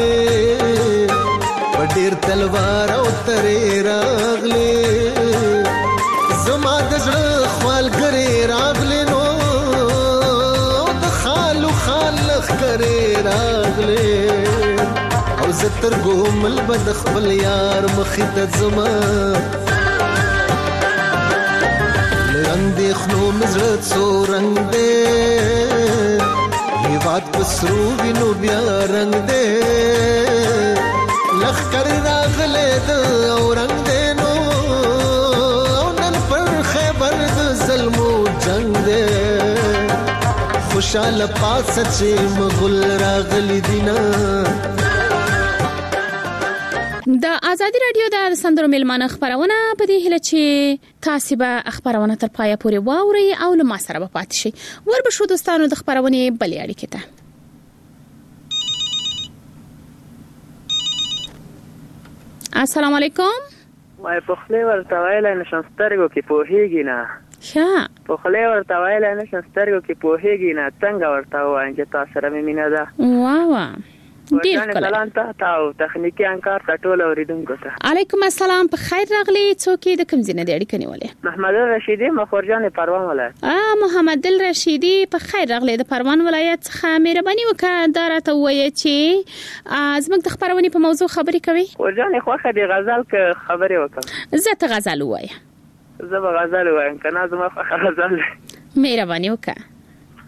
पडीर तलवार ओ तरे रागले زما د زړه خپل کرے راغله نو د خالو خالخ کرے راغله او زتر ګومل بد خپل یار مخې ته زما لاندې خنو مزړه څو رنگ دې هیواد پسرو وینو بیا رنگ دے لخ کر راغلے د او رنگ دے نو نن پر خیبر د ظلمو جنگ دے خوشال پاس چې مغل راغلی دینا د ازادي رادیو د سندرو ملمانه خبرونه په دې هله چې تاسو به خبرونه تر پایه پورې واوري او له ما سره به پاتې شي ور به شو دوستانو د خبرونه بلې اړیکې ته السلام علیکم وای په خله ورته وایله نشم سترګو کې پوهیږي نه ښه په خله ورته وایله نشم سترګو کې پوهیږي نه څنګه ورته وایم چې تاسو سره مې مینه ده واه واه ډیر کله سلام ته تاسو تخنیکی انکار ټول اوریدونکو ته علیکم السلام په خیر راغلی څوک د کوم ځای نه دی اړیکه نیولې محمد رشیدی مخورجان پروان ولایت اه محمد رشیدی په خیر راغلی د پروان ولایت څخه مهرباني وکړه دا راته وایي چې زموږ د خبرونې په موضوع خبرې کوي ورجان خوخه دی غزل ک خبرې وکړه زه ته غزل وایم زه به غزل وایم کنه زما خوخه غزل مهرباني وکړه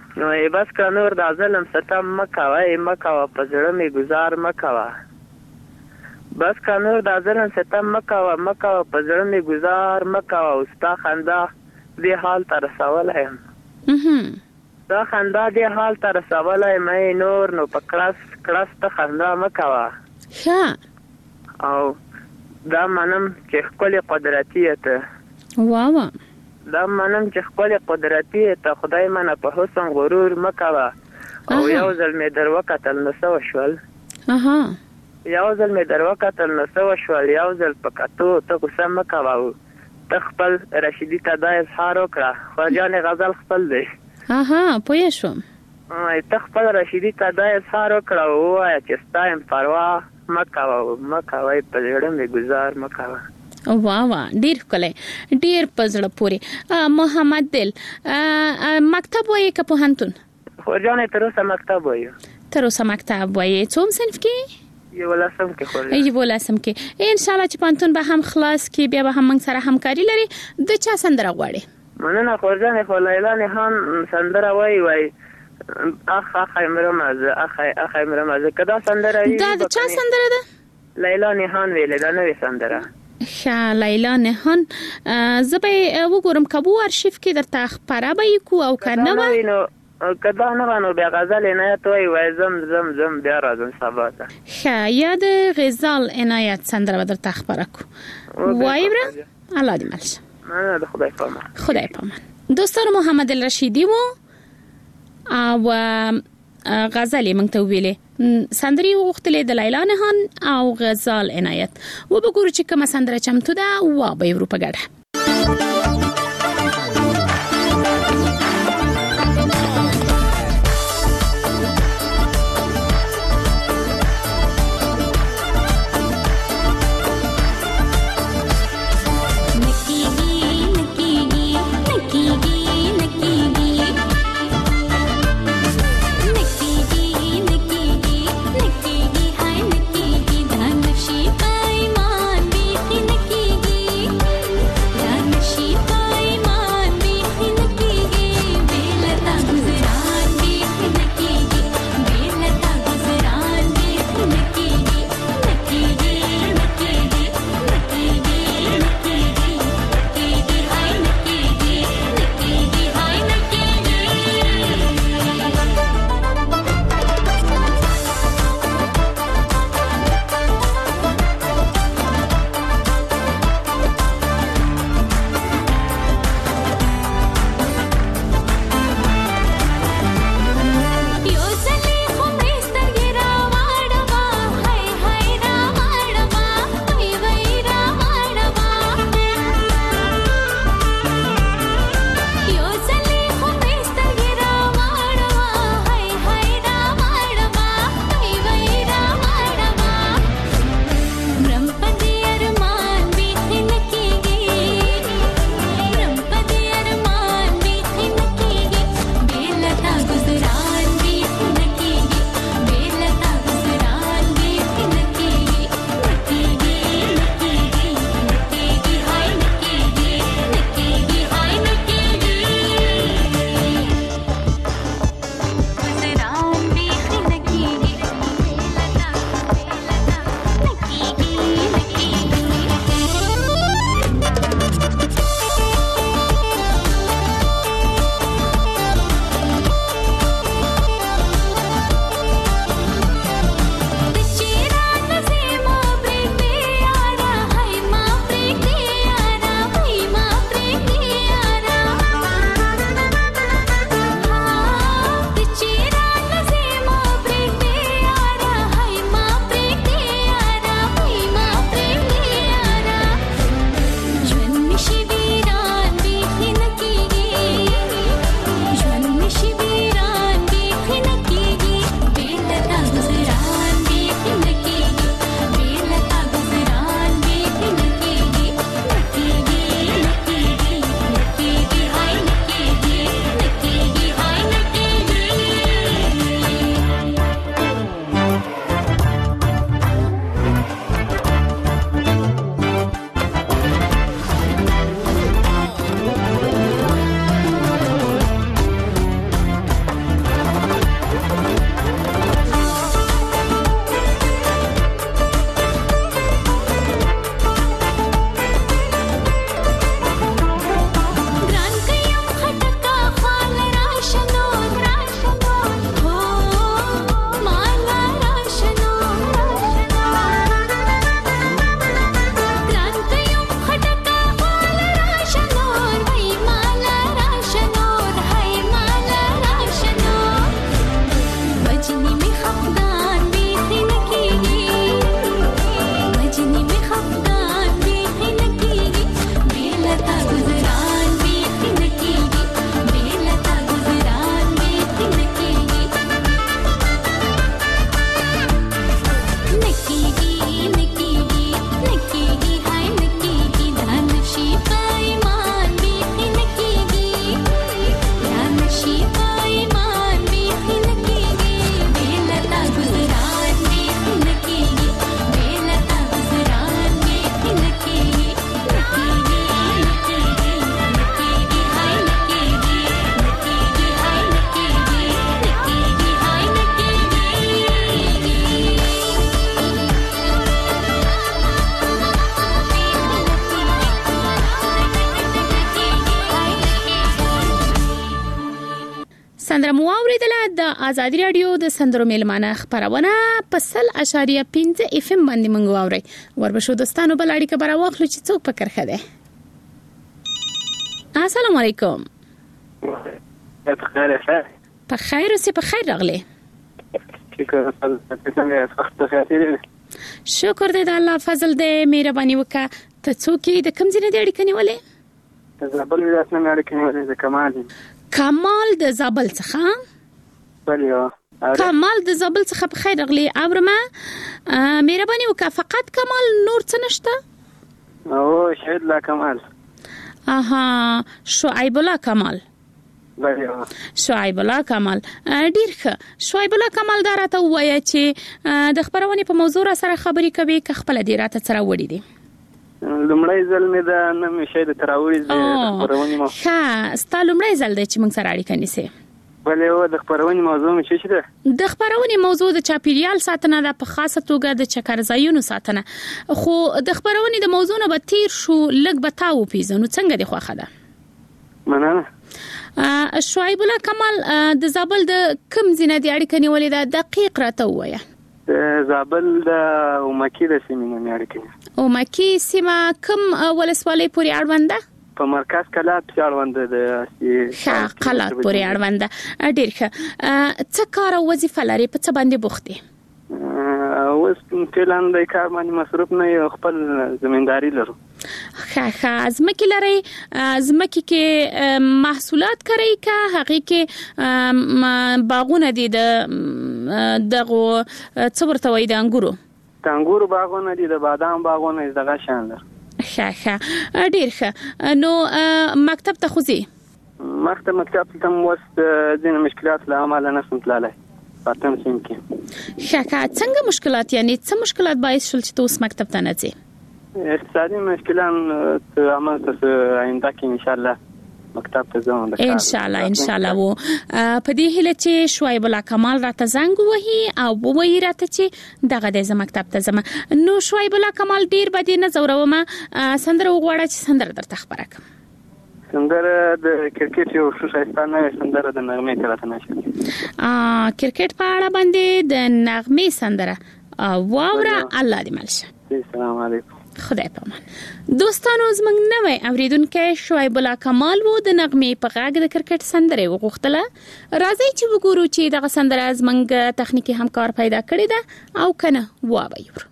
نو بس که نور د ظلم ستم مکوه مکوه په زړه می گزار مکوه بس که نور د ظلم ستم مکوه مکوه په زړه می گزار مکوه او ستا خندا دې حال ته رسولی یم ستا خندا دې حال ته رسولی یم نور نو په کړس کړس ته خندا مکوه ښه او دا منم چې ښکلې قدرتي ته واو دا منم چې ښکلې قدرتي ته خدای منه په حسن غرور مکوه او یو ځل مې در وکتل نو څه وشول اها یو ځل مې در وکتل نو څه وشول یو ځل په کتو ته غوسه مه کوه ته خپل رشیدي ته دا اظهار وکړه خواجانې غزل خپل دی اها پوه شوم ته خپل رشیدي ته دا اظهار وکړه او ووایه چې ستا یم پروا مه کوه مه کوئ په زړه مې ګزار مه کوه واه واه ډیر ښکلی ډیر په زړه پورې محمد دل مکتب وایې که پوهنتون خورجانې تر اوسه مکتب وایو تر اوسه مکتب وایې څوم صنف کې یولسم کې خورجان یولسم کې انشاءالله چې پوهنتون به هم خلاص کې بیا به هم موږ سره همکاري لري د چا سندره غواړې مننه خورجانې خو لیلا نهان سندره وایي وایي اخ اخ مرمزه اخ اخ مرمزه کدا سندره دا د چا سندره ده لیلا نهان ویلې دا نوې سندره ښه لیلا نهان زه به وګورم که بو ارشیف کې درته خپره به یې کو او که نه وه نو که دا نه وه نو بیا غزل عنایت وایي وایي زم زم زم بیا راځم سبا ته ښه یا د غزال عنایت سندره به درته خپره کو وایي بره الله دې مل شه مننه د خدای پامان خدای پامان دوستانو محمد الرشیدي و او غزل یې موږ ته وویلې سندرې یې وغوښتلې د لیلا نهان او غزال عنایت وبګورو چې کومه سندره چمتو ده وبه یې ورو په ګډه سندره مو اوریدله د ازادي رادیو د سندرو میلمانه خبرونه په سل اشاریه پنځه اف ام باندې منغو اوري وربشو دوستانو بل اړیکه برا واخلو چې څوک پکر خده. السلام علیکم. بخیر خیر. په خیر اوسې په خیر راغلی. شکر څنګه وخت خیر. شکر دې د الله فضل دې مهرباني وکړه. ته څوک یې د کوم ځای نه اړیکه نیولې؟ د زابل ولایت نه اړیکه نیولې د کمال. کمال د زابل څخه؟ بله. کمال د زابل څخه په خیر راغلی. اورمه مهرباني وکړه فقط کمال نور څه نشته؟ او شهید لا کمال. اها شعیب الله کمال. بله. شعیب الله کمال ډیر ښه. شعیب الله کمال دا راته ووایه چې د خبرونې په موضوع سره خبرې کوي که خپله دې راته څه راوړي دي؟ لومړی ځل مې دا نه مې شی د تراوړي د خبرونې مو ښه ستا لومړی ځل دی چې موږ سره اړیکه نیسې؟ بلې او د خبرونې موضوع مې څه ده؟ د خبرونې موضوع د چاپیریال ساتنه ده په خاصه توګه د چکرځایونو ساتنه. خو د خبرونې د موضوع نه به تیر شو لږ به تا وپېژنو څنګه دې خوښه ده؟ مننه. شعیب الله کمال د زابل د کوم ځای نه دې اړیکه نیولې ده دقیق راته ووایه. د زابل د اومکي د سیمې نه مې اړیکه نیولې. اومکي سیمه کوم ولسوالۍ پورې اړوند ده؟ په مرکز کلات پورې اړوند ده. ښه کلات پورې اړوند ده. ډېر ښه. څه کار او وظیفه لري؟ په څه باندې بوخت دي؟ اوس فعلا د کار باندې مصروف نه یو خپل زمینداری لرو. ښه ښه ځمکې لرئ؟ ځمکې کې محصولات کرئ که هغې کې باغونه دي د دغو څه ورته وایي د انګورو؟ د انګورو باغونه دي د بادام باغونه دي دغه شان لر. ښه ښه ډېر ښه. نو مکتب ته خو ځې؟ مخته مکتب ته هم اوس ځینې مشکلات له امله نشم تللی په تم سیم کې. ښه ښه څنګه مشکلات یعنې څه مشکلات باعث شول چې ته اوس مکتب ته نه ځې؟ اقتصادي مشکلات همالته آینده کې انشاءالله مکتب ته ځم. ان شاء الله ان شاء الله. وو په دې هیله چې شعیب الله کمال راته زنګ وهي او وایي راته چې دغه د مکتب ته ځم. نو شعیب الله کمال ډیر بده نه زوروم سندره وغواړه چې سندره درته خبره کوم. سندره د کرکټ یو څه شایستانه سندره د نغمې کړه نشه. ا کرکټ په اړه باندې د نغمې سندره واوره الله دې ملشه. السلام علیکم. خدای پامان. دوستانو زمنګ نوې اوریدونکو شعیب الله کمال وو د نغمې په غاګ د کرکټ سندره وغوښتله. راځي چې وګورو چې دغه سندره زمنګ تخنیکی همکار پیدا کړی ده او کنه وایو.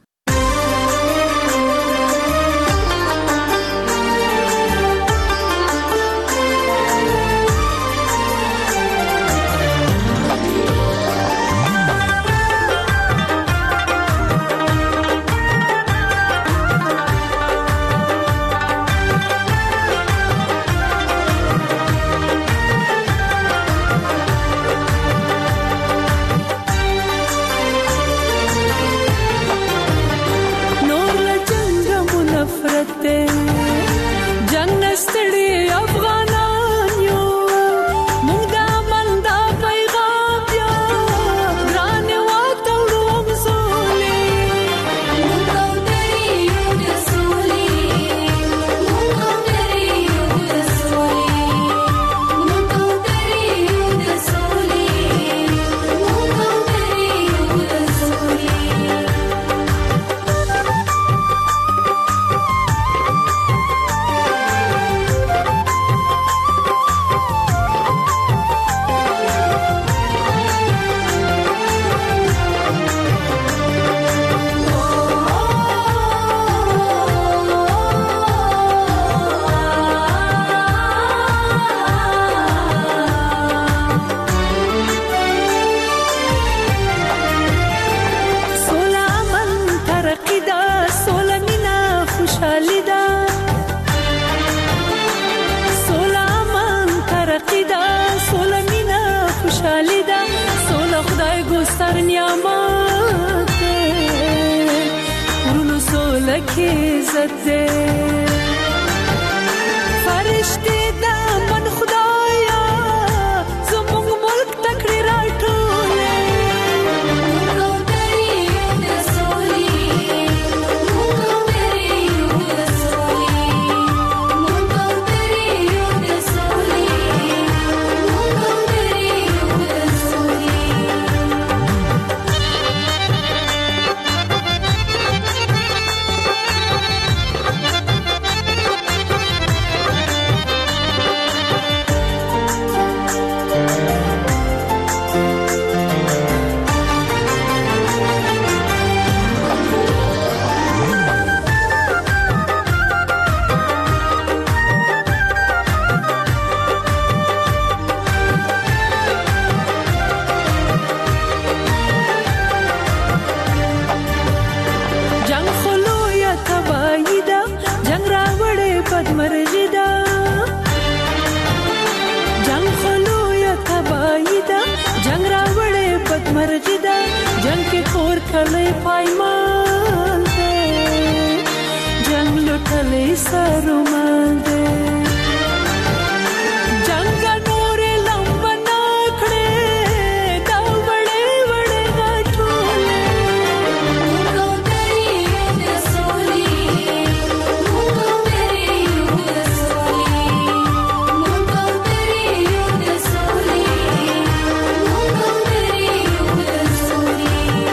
مرغی دا جنگ کې خور کلی پایمان دی جنگ لټلې سرومان دی جنگ نور لمبنا کړې دا وړې وړې غټولې مونږ ترې د سولې مونږ ترې د سولې مونږ ترې د سولې مونږ ترې د سولې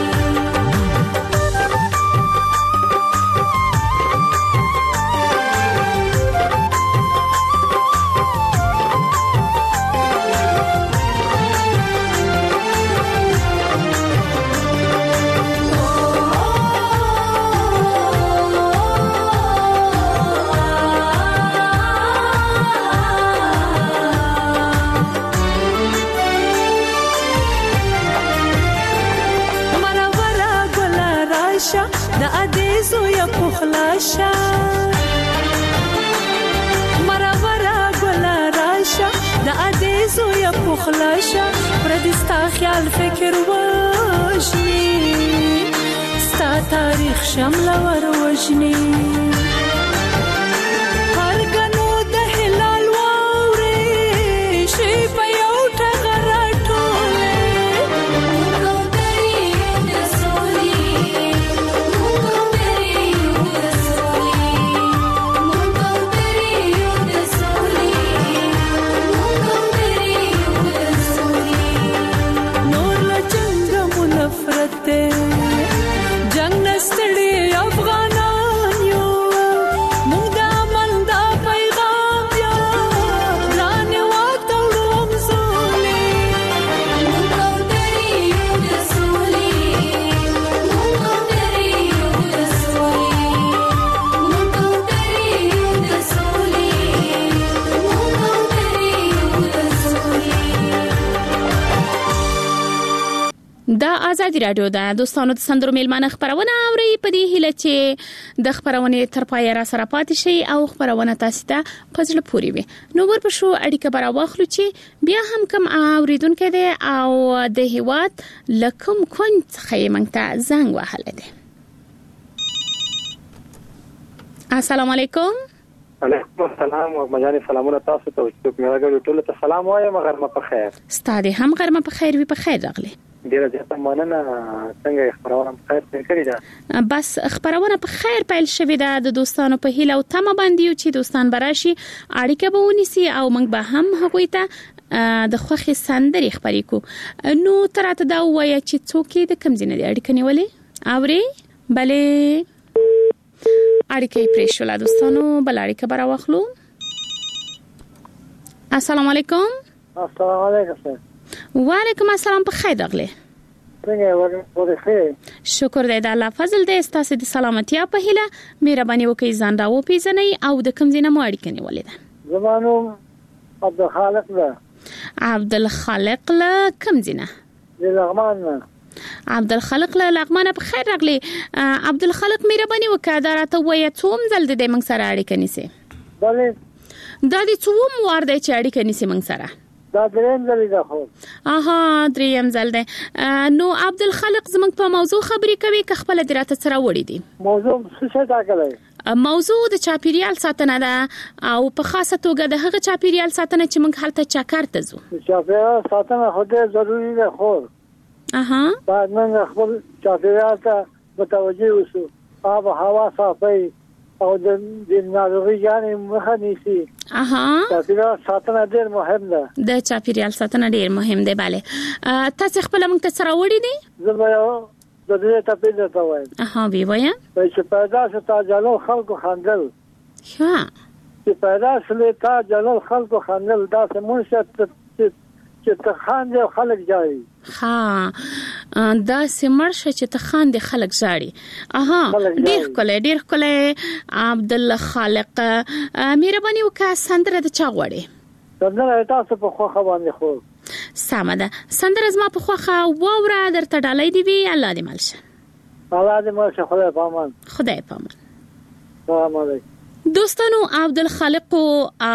د ادیزو یا پخلاشا مرورا ګلا راشا د ادیزو یا پخلاشا پردستا خیال فکر وژني ستا تاریخ شمل ور وژني هرګنو د هلال واوري شي په یو ټغر ټوله جنگ نستړي افغانان یو موږ د امن دا پیغام یو ځان واتړو مزولې موږ درې یو د سولې موږ درې یو د سولې موږ درې یو د سولې موږ درې یو د سولې. دا آزادي رادیو ده دوستانو د سندرو میلمانه خبرونه اوري په دې هیله چې د خبرونه تر پای را سره پاتې شي او خبرونه تاسو ته پزله پوری وي نو ورپښو اړیکه برا واخلو چې بیا هم کم اوریدونکو دي او د هیواد لکم کونت خیمنګ ته زنګ وهله دي. السلام علیکم. علیکم السلام او مجاني سلامونه تاسو ته چې مې راغلی ټول ته سلام وایم غرمه په خیر. ستاسو هم غرمه په خیر وي په خیر راغلی. ډیره زیاته مننه څنګه خبرونه په خیر پیل کړی ده. بس خبرونه په خیر پیل شوې ده د دوستانو په هیله او تمه باندې چې دوستان براشي اړیکه به ونیسي او موږ به هم هغوی ته د خوخي سندري خبرې کو. نو تراته دا وایي چې څوک د کم ځینې اړیکه نیولې اوري bale اړیکه پرې شو لا دوستانو بل اړیکه برا واخلو. السلام علیکم. السلام علیکم. وعلیکم السلام په خیر راغلی. څنګه ورته خیر؟ شکر دې د الله فضل دې ستاسو د سلامتی په هیله مهرباني وکړئ ځان راو پیژنئ او د کوم ځای نه مو اړیکه نیولې ده. زمانو عبدالخالق ده. عبدالخالق له کوم ځای نه؟ د لغمان نه. عبدالخالق له لغمان په خیر راغلی. عبدالخالق مهرباني وکړه دا راته وایي څوم ځل دې موږ سره اړیکه نیسي؟ بله. دا دې څوم وار دی چې اړیکه نیسي موږ سره؟ دا دریم ځل دی خو. اها دریم ځل دی. نو عبدالخالق زموږ په موضوع خبرې کوي که خپل دراته سره وړي دي؟ موضوع څه ټاکلی؟ موضوع د چاپیریال ساتنه ده او په خاصه توګه د هغه چاپیریال ساتنه چې موږ هلته چکر ته ځو. چاپیریال ساتنه خو ډېر ضروري ده خو. اها. باید موږ خپل چاپیریال ته متوجه اوسو. آب و هوا صافي او د ناروغي یعنی مخه نیسي. اها. چاپیریال ساتنه ډېر مهم ده. د چاپیریال ساتنه ډېر مهم ده bale. تاسو خپل موږ ته سره وړي دي؟ زه به د دې ته پیدا ته وایم. اها وی وایم. چې پیدا شو تا جلال خلکو خندل. ها. چې پیدا شو تا جلال خلکو خندل دا سمون شت چې ته خاندې خلک جاړي. ها دا سمرشه چې ته خاندې خلک جاړي. اها ډیر کله ډیر کله عبدالخالق مهرباني وکړه سندره د چا غوړي؟ سندره تاسو په خوخه باندې خو سمه ده سندره زما په خوخه واوره درته ډالۍ دی وی الله دې مالشه. الله دې مالشه خدای پامان. خدای پامان. سلام علیکم. دوستانو عبدالخالق او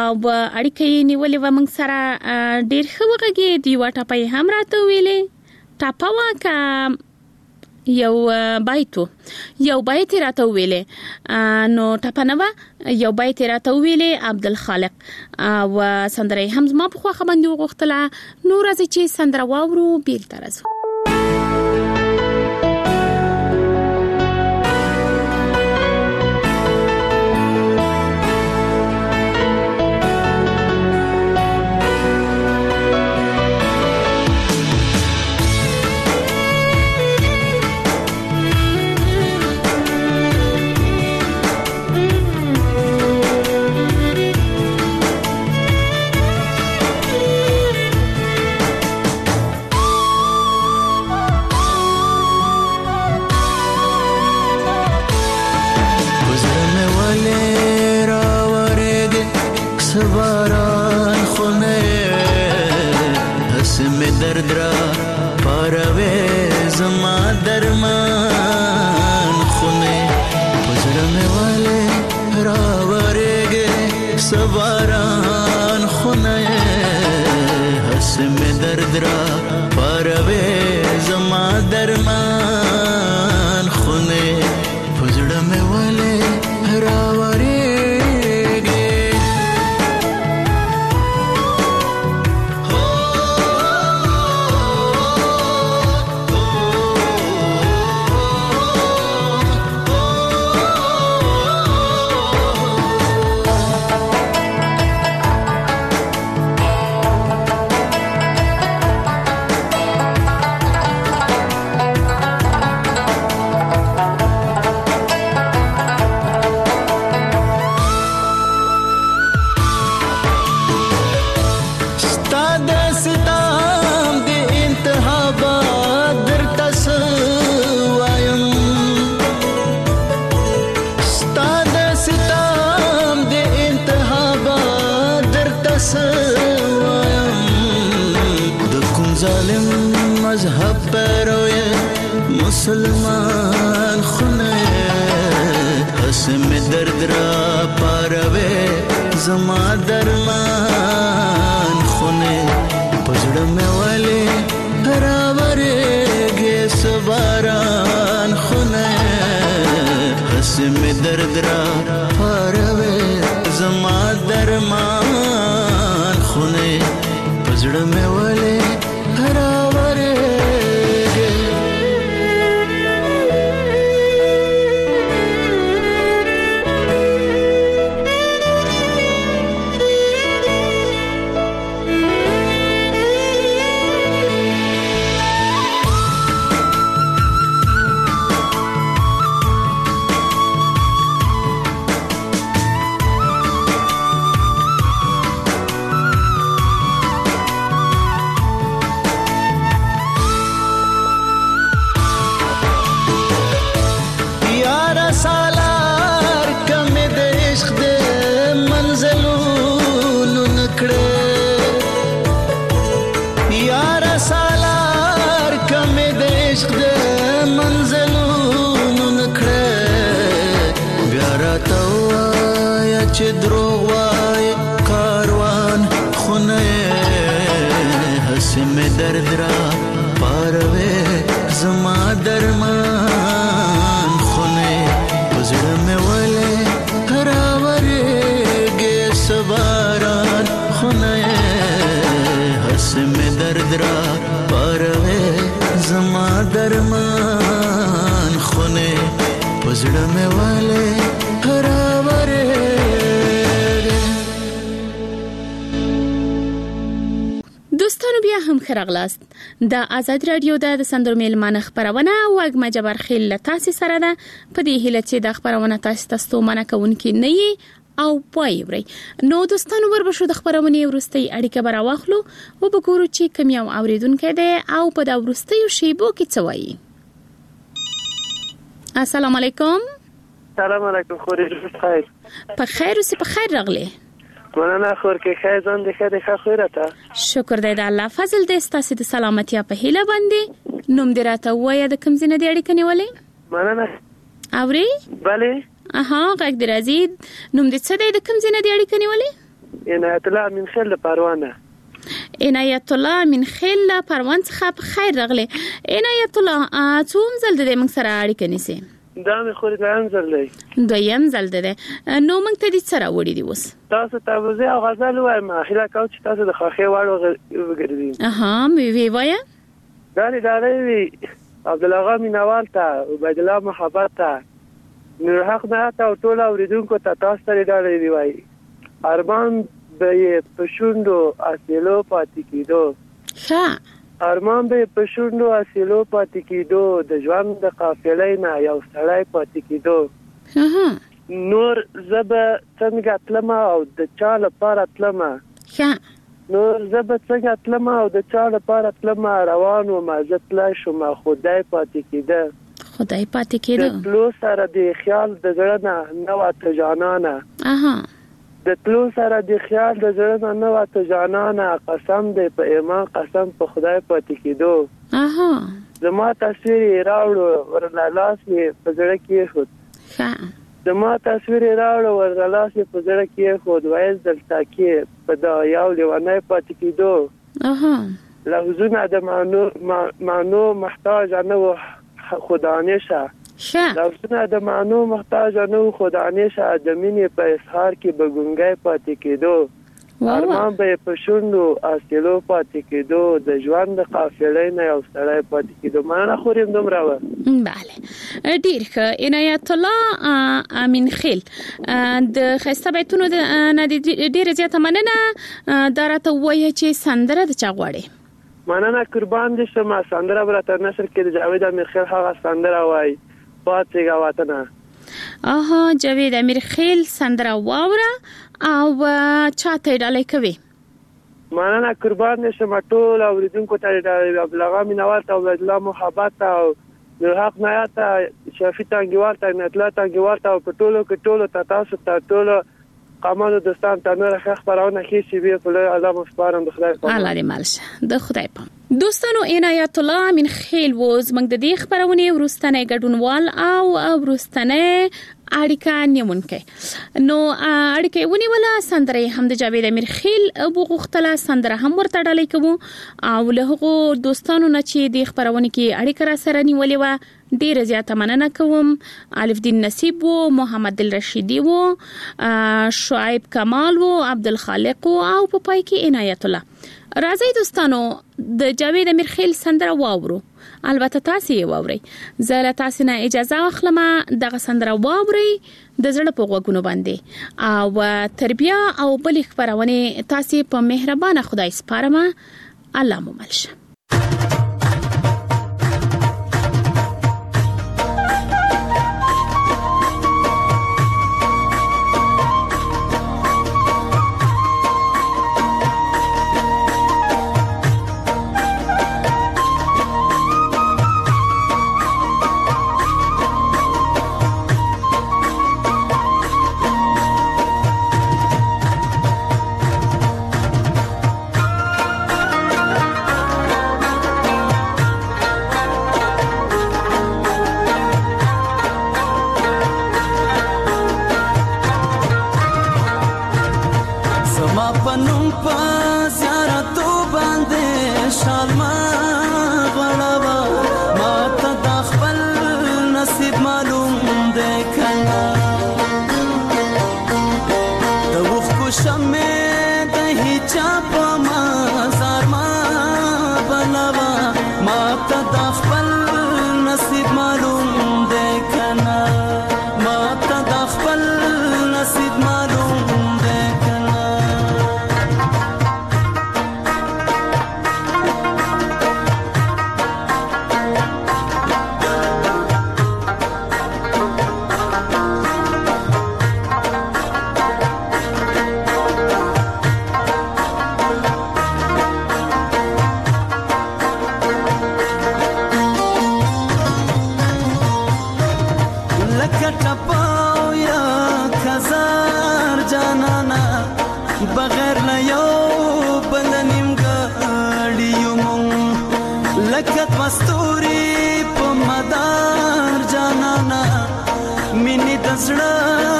اړیکې نیولې و موږ سره ډیر ښه وغږی دی واټه پي هم راته ویلې ټاپه واکه یو بایتو یو بایت راته ویلې نو ټپنه یو بایت راته ویلې عبدالخالق او سندره هم زما په خوا خبندې وغوښتله نو راځي چې سندره واورو بیل ترځو مسلمان خونه حسم درد را پاروي زما درمان خونه پزړه مې والي راورېږي سباران خونه حسم درد را پاروي زما درمان خونه پزړه مې والي درمان خونه پزړه مې والے راوره دوستانو بیا هم خرغلاست د آزاد رادیو د سندرو میلمانه خبرونه واګما جبر خیل تاسو سره ده په دې هله چې د خبرونه تاسو تاسو منه کوونکی نه یي او پایوري نو دوستانو وربشو د خبرونه ورستي اړیکه برا واخلو او وګورو چې کوم یو اوریدونکو ده او په دا ورستي شیبو کې څه وایي السلام علیکم سلام علیکم خوري خیر په خیر اوسې په خیر راغلی مننه خور کې خیر ځان دې خیر خیرته شکر دې د الله فضل دې ستاسو د سلامتی په هیله باندې نوم دې راته وایي د کوم ځای نه دې اړیکه نیولې مننه اوري bale اها غږ دې راځي نوم دې څه دې د کوم ځای نه دې اړیکه نیولې عنایت الله من خل پروانه عنایت الله من خیل پروان څخه په خیر راغلی. عنایت الله څوم ځل د موږ سره اړیکه نیسي؟ دا مې خو دویم ځل دی. دویم ځل دی. نو موږ ته دې سره وړي دی اوس تاسو ته وزه او غزل وایم. هیله کوم چې تاسو د خوښي وړ وګرځئ. اها مې وی وایه دا لري وی عبد الله مینوال ته عبد الله محبت ته نور حق نه ته ټول اوریدونکو ته تاسو ته لري وی ارمان به پښوندو اصلو پاتې کیدو. ها ارمان به پښوندو اصلو پاتې کیدو د ژوند د قافلې نه یو سړی پاتې کیدو. ها نور زب څنګه تلمه او د چا لپاره تلمه. ها نور زب څنګه تلمه او د چا لپاره تلمه روان و ما زتلا شم خدای پاتې کیده. خدای پاتې کیده. د تلو سره د خیال د زړه نه نو ته جانانه. اها د تلو سره د خیال د زړه نه نو ته جانانه قسم دې په ایمان قسم په خدای پاتې کیدو. اها زما تصویر راوړو ورنه لاس یې په زړه کې خود. ها زما تصویر راوړو ورنه لاس یې په زړه کې خود وایز دلته کې په دا یو لیوانه پاتې کیدو. اها لفظونه د معنو معنو محتاج نه و خدانشه. لفظونه د معنو محتاج نه و خدانشه. د مینې په اظهار کې بګونګای پاتې کیدو. ارمان به په شوندو اصلو پاتې کیدو. د ژوند د قافلې نه یو سړی پاتې کیدو. معنا خوریم دومره و. بله ډیر ښه. عنایت الله امین خیل د خسته بیتونو نه ډیر زیاته مننه. دا راته وایي چې سندره د چا غواړي؟ مننه قربان دي شمه. سندره برته نشر کې د جاوید امیر خیل هغه سندره وای پاتېګا وطن. اها جاوید امیر خیل سندره واوره او چاته ډالۍ کوي؟ مننه قربان دي شمه ټول اوریدونکو ته د عبد الله مینوال ته عبد الله محبت او نور حق نه ته شفیع تنګوال ته نتلا تنګوال ته په ټولو کې ټولو ته تاسو ته ټولو قامانو دوستان ته نور ښه خبرونه هیڅ به په الله مسپارم. د خدای په الله دې مالشه. د خدای په دوستانو عنایت الله من خیل وز موږ د دې خبرونه ورستنه ګډونوال او ورستنه اړیکه نیونکې نو اړیکه ونیوله. سندره هم د جاوید امیر خیل بوغختله سندره هم ورته ډالۍ کوو او له هغو دوستانو نه چې د خبرونه کې اړیکه را سره نیولې و ډیر زیاته مننه کوم. الف دین نصیب و محمد دل رشیدی و شعیب کمال و عبدالخالق او په پای کې عنایت الله. راځي دوستانو د جاوید امیر خیل سندره واورو. البته تاسو یې واورئ. زه له تاسو نه اجازه واخلم دغه سندره واورئ د زړه په غوږونو باندې او تربیه او بل خبرونه تاسو په مهربانه خدای سپارم. الله مو ملشه.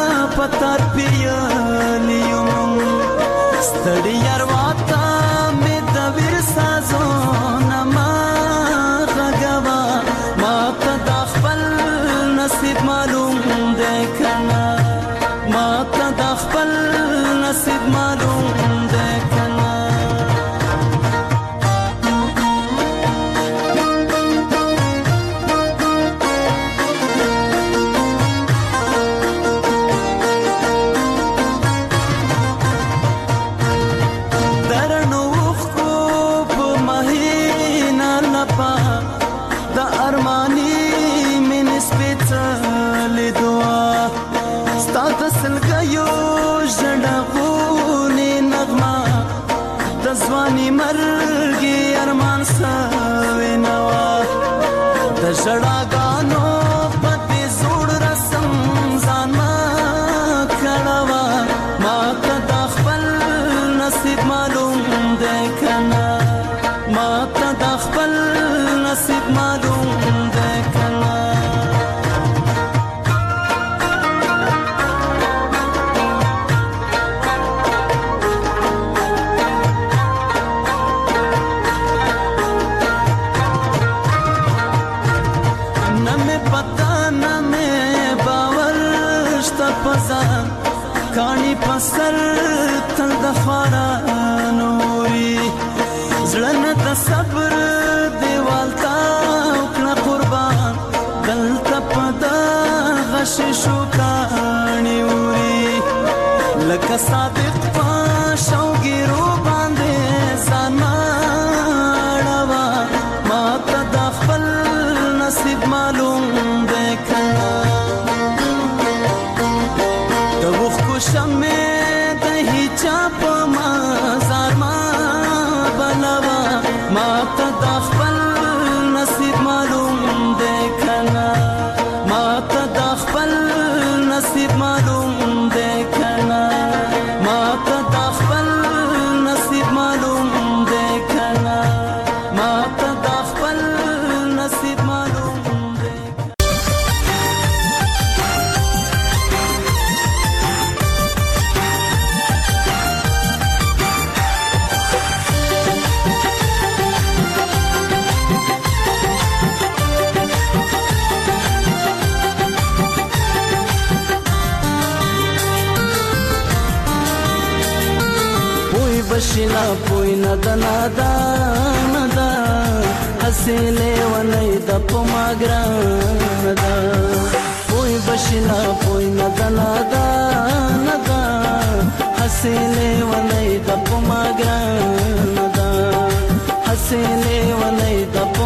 پتار پیالیو ستړي یار واتا مې ځواني مرګي ارمان سوي نوا د شړاګانو پدې زوړ رسم ځان ما کړوا ما ته خپل نصیب معلوم دی کنه ما ته خپل نصیب معلوم دی کنه کانی پسر تل د خارا نوري زړه د صبر دیوال تا کړه قربان دلته پد غش شو کانی وري لکه صادق پښوګیرو باندې ځان ماړوا ما ته د خپل نصیب معلوم دی کنه شمه د هیچا په مزار ما بلوا ما ته د خپل نصیب معلوم دی کنه ما ته د خپل نصیب معلوم دی کنه ما ته د خپل نصیب معلوم دی کنه ما ته د خپل نصیب معلوم بشنا پوی ندا ندا ندا حسیلے ونی د پماګرا ندا پوی بشنا پوی ندا ندا ندا حسیلے ونی د پماګرا ندا حسیلے ونی د